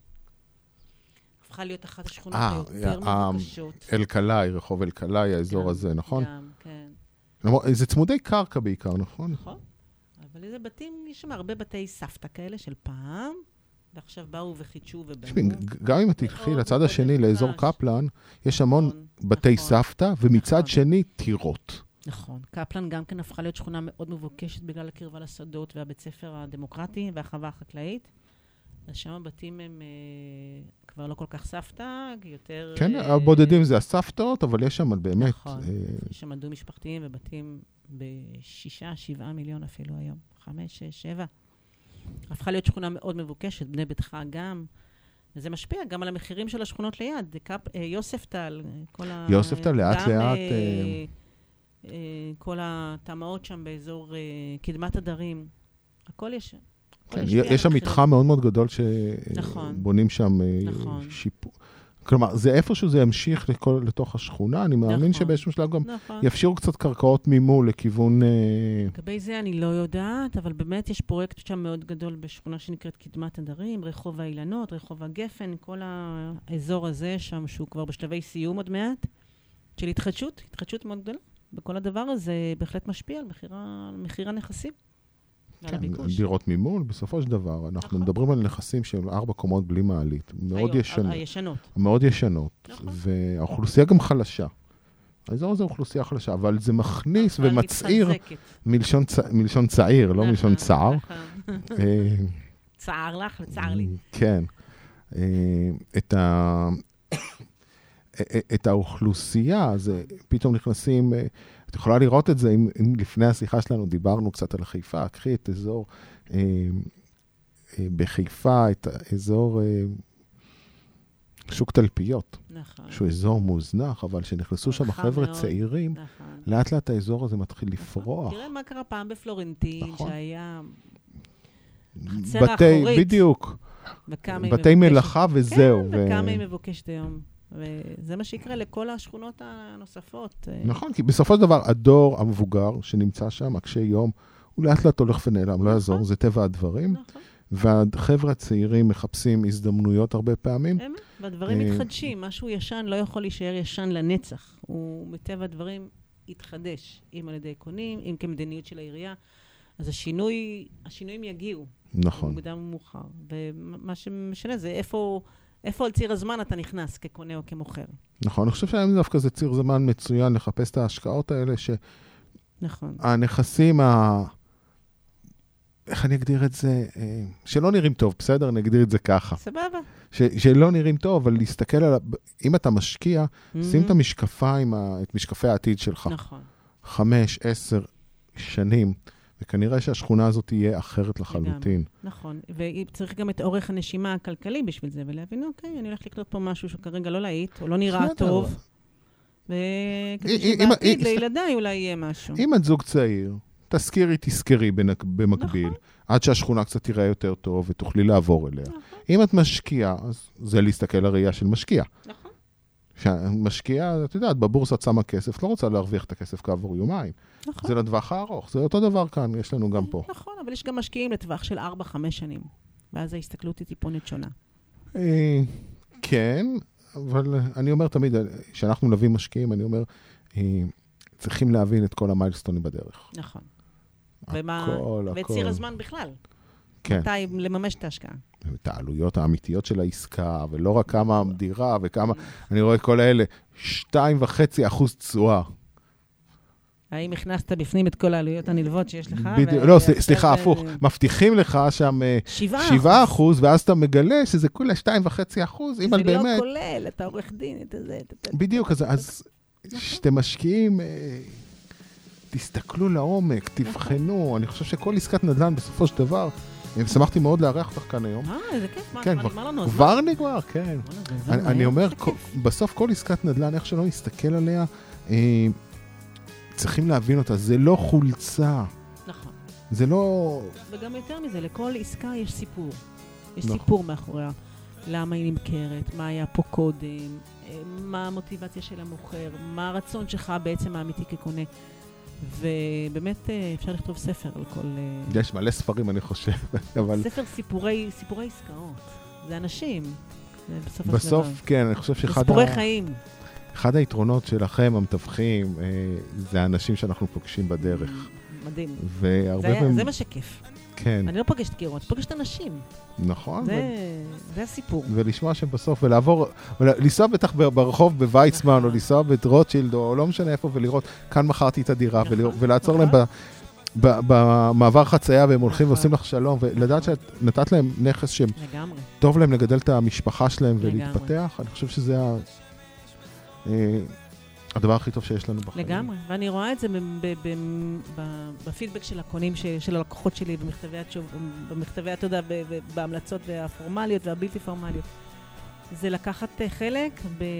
הפכה להיות אחת השכונות אה, היותר אה, מבוקשות. אלקלעי, רחוב אלקלעי, האזור גם, הזה, נכון? גם, כן. למרות- זה צמודי קרקע בעיקר, נכון? נכון. אבל איזה בתים, יש שם הרבה בתי סבתא כאלה של פעם, ועכשיו באו וחידשו תשמעי, ובנו. ג- גם אם את תלכי מאוד לצד מאוד השני, לאזור מבוקש. קפלן, יש המון נכון, בתי נכון, סבתא, ומצד נכון. שני, טירות. נכון. קפלן גם כן הפכה להיות שכונה מאוד מבוקשת בגלל הקרבה לשדות והבית ספר הדמוקרטי והחווה החקלאית. אז שם הבתים הם אה, כבר לא כל כך סבתא, יותר... כן, אה, הבודדים זה הסבתות, אבל יש שם באמת... נכון. אה, יש שם דו משפחתיים ובתים בשישה, שבעה מיליון אפילו היום. חמש, שש, שבע. הפכה להיות שכונה מאוד מבוקשת, בני ביתך גם. וזה משפיע גם על המחירים של השכונות ליד. קפ, אה, יוספטל, כל ה... יוספטל לאט גם, לאט, אה, אה, אה, כל התמאות שם באזור אה, קדמת הדרים. הכל יש. הכל כן, משפיע על יש שם המחירים. מתחם מאוד מאוד גדול נכון. שבונים שם אה, נכון. שיפור. כלומר, זה איפשהו זה ימשיך לכל, לתוך השכונה, אני מאמין נכון. שבאיזשהו שלב גם נכון. יפשירו קצת קרקעות ממול לכיוון... אה, לגבי זה אני לא יודעת, אבל באמת יש פרויקט שם מאוד גדול בשכונה שנקראת קדמת הדרים, רחוב האילנות, רחוב הגפן, כל האזור הזה שם שהוא כבר בשלבי סיום עוד מעט, של התחדשות, התחדשות מאוד גדולה. וכל הדבר הזה בהחלט משפיע על מחיר, על מחיר הנכסים. ועל כן, הביקוש. דירות ממול, בסופו של דבר, אנחנו נכון. מדברים על נכסים של ארבע קומות בלי מעלית, מאוד היום, ישנות, הישנות. מאוד ישנות, נכון. והאוכלוסייה גם חלשה. האזור הזה אוכלוסייה חלשה, אבל זה מכניס אבל ומצעיר מתחזקת. מלשון, צ... מלשון צעיר, לא נכון, מלשון צער. נכון. אה, צער לך וצער לי. כן. אה, את, ה... את האוכלוסייה, זה פתאום נכנסים, אה, את יכולה לראות את זה, אם, אם לפני השיחה שלנו דיברנו קצת על חיפה, קחי את אזור אה, אה, בחיפה, את האזור אה, שוק תלפיות, נכון. שהוא אזור מוזנח, אבל שנכנסו שם רחב חבר'ה מאוד. צעירים, נכון. לאט לאט האזור הזה מתחיל לפרוח. תראה מה קרה פעם בפלורנטין, נכון. שהיה החצר בתי, האחורית. בדיוק, וכמה היא בתי מבוקשת. מלאכה וזהו. כן, ו- וכמה היא מבוקשת היום. וזה מה שיקרה לכל השכונות הנוספות. נכון, כי בסופו של דבר, הדור המבוגר שנמצא שם, הקשה יום, הוא לאט לאט הולך ונעלם, לא יעזור, זה טבע הדברים. נכון. והחבר'ה הצעירים מחפשים הזדמנויות הרבה פעמים. אמת, והדברים אה, מתחדשים. משהו ישן לא יכול להישאר ישן לנצח. הוא מטבע הדברים יתחדש, אם על ידי קונים, אם כמדיניות של העירייה. אז השינוי, השינויים יגיעו. נכון. מוקדם ומאוחר. ומה שמשנה זה איפה, איפה על ציר הזמן אתה נכנס כקונה או כמוכר. נכון, אני חושב שהיום דווקא זה ציר זמן מצוין לחפש את ההשקעות האלה, נכון. שהנכסים ה... איך אני אגדיר את זה? אה, שלא נראים טוב, בסדר? אני אגדיר את זה ככה. סבבה. ש... שלא נראים טוב, אבל להסתכל על... ה- אם אתה משקיע, שים את Mhm. המשקפיים, ה- את משקפי העתיד שלך. נכון. חמש, עשר שנים, וכנראה שהשכונה הזאת תהיה אחרת לחלוטין. נכון, וצריך גם את אורך הנשימה הכלכלי בשביל זה, ולהבין, אוקיי, אני הולך לקנות פה משהו שכרגע לא להיט, או לא נראה טוב, וכדי שבעתיד לילדיי אולי יהיה משהו. אם את זוג צעיר, תזכירי, תזכרי במקביל, עד שהשכונה קצת תראה יותר טוב, ותוכלי לעבור אליה. אם את משקיעה, אז זה להסתכל לראייה של משקיע. נכון. משקיע, את יודעת, בבורסה שמה כסף, לא רוצה להרוויח את הכסף כעבור יומיים. נכון. זה לטווח הארוך, זה אותו דבר כאן, יש לנו גם פה. נכון, אבל יש גם משקיעים לטווח של ארבע חמש שנים, ואז ההסתכלות היא טיפונת שונה. כן, אבל אני אומר תמיד, כשאנחנו מלווים משקיעים, אני אומר, צריכים להבין את כל המיילסטונים בדרך. נכון. וציר הזמן בכלל. כן. מתי לממש את ההשקעה. את העלויות האמיתיות של העסקה, ולא רק כמה דירה וכמה, אני רואה כל האלה, שתיים וחצי אחוז תשואה. האם הכנסת בפנים את כל העלויות הנלוות שיש לך? לא, סליחה, הפוך. מבטיחים לך שם שבעה אחוז, ואז אתה מגלה שזה כולה שתיים וחצי אחוז, אם על באמת... זה לא כולל, אתה עורך דין, את זה... בדיוק, אז שאתם משקיעים, תסתכלו לעומק, תבחנו. אני חושב שכל עסקת נדל"ן בסופו של דבר, שמחתי מאוד לארח אותך כאן היום. אה, איזה כיף, מה נגמר לנו? כבר נגמר, כן. אני אומר, בסוף כל עסקת נדל"ן, איך שלא נסתכל עליה, צריכים להבין אותה, זה לא חולצה. נכון. זה לא... וגם יותר מזה, לכל עסקה יש סיפור. יש סיפור מאחוריה. למה היא נמכרת, מה היה פה קודם, מה המוטיבציה של המוכר, מה הרצון שלך בעצם האמיתי כקונה. ובאמת אפשר לכתוב ספר על כל... יש מלא ספרים, אני חושב, אבל... ספר סיפורי, סיפורי עסקאות. זה אנשים. בסוף, בסוף כן, אני חושב שאחד... סיפורי חיים. אחד היתרונות שלכם, המתווכים, זה האנשים שאנחנו פוגשים בדרך. מדהים. והרבה זה, פעמים... זה מה שכיף. כן. אני לא פוגשת קירות, פוגשת אנשים. נכון. זה, ו... זה הסיפור. ולשמוע שם בסוף, ולעבור, לנסוע בטח ברחוב בוויצמן, נכון. או לנסוע ברוטשילד, או לא משנה איפה, ולראות, כאן מכרתי את הדירה, נכון. ולראות, ולעצור נכון. להם ב, ב, במעבר חציה, והם הולכים נכון. ועושים לך שלום, ולדעת שאת נתת להם נכס שהם... לגמרי. טוב להם לגדל את המשפחה שלהם לגמרי. ולהתפתח. אני חושב שזה ה... הדבר הכי טוב שיש לנו בחיים. לגמרי, ואני רואה את זה בפידבק של הקונים, של הלקוחות שלי, במכתבי התודה, בהמלצות הפורמליות והבלתי פורמליות. זה לקחת חלק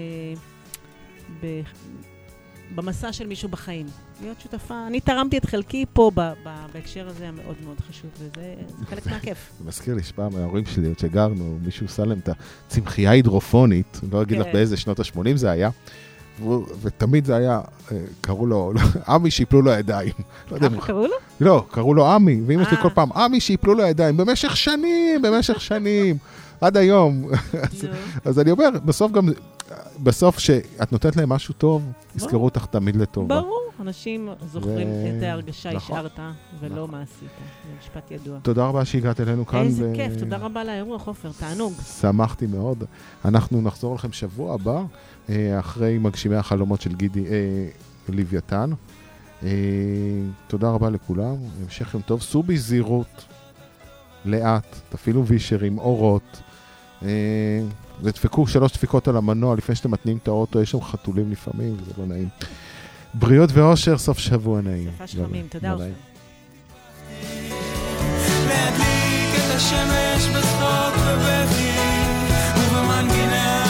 במסע של מישהו בחיים. להיות שותפה. אני תרמתי את חלקי פה בהקשר הזה המאוד מאוד חשוב, וזה חלק מהכיף. זה מזכיר לי שפעם ההורים שלי, עוד שגרנו, מישהו עשה להם את הצמחייה הידרופונית, לא אגיד לך באיזה שנות ה-שמונים זה היה, ותמיד זה היה, קראו לו, עמי שיפלו לו הידיים. ככה קראו לו? לא, קראו לו עמי, ואמא שלי כל פעם, עמי שיפלו לו הידיים, במשך שנים, במשך שנים, עד היום. אז אני אומר, בסוף גם, בסוף שאת נותנת להם משהו טוב, יזכרו אותך תמיד לטובה. ברור, אנשים זוכרים את ההרגשה השארת, ולא מה עשית. זה משפט ידוע. תודה רבה שהגעת אלינו כאן. איזה כיף, תודה רבה לאירוע, חופר, תענוג. שמחתי מאוד. אנחנו נחזור לכם שבוע הבא, אחרי מגשימי החלומות של גידי לוויתן. תודה רבה לכולם, המשך יום טוב. סעו בזהירות, לאט, תפעילו וישרים, אורות, ודפקו שלוש דפיקות על המנוע לפני שאתם מתניעים את האוטו, יש שם חתולים לפעמים, וזה לא נעים. בריאות ואושר, סוף שבוע נעים. סופה שחמים, תודה אושר. להדליק את השמש בשחוק ובכי ובמנגינה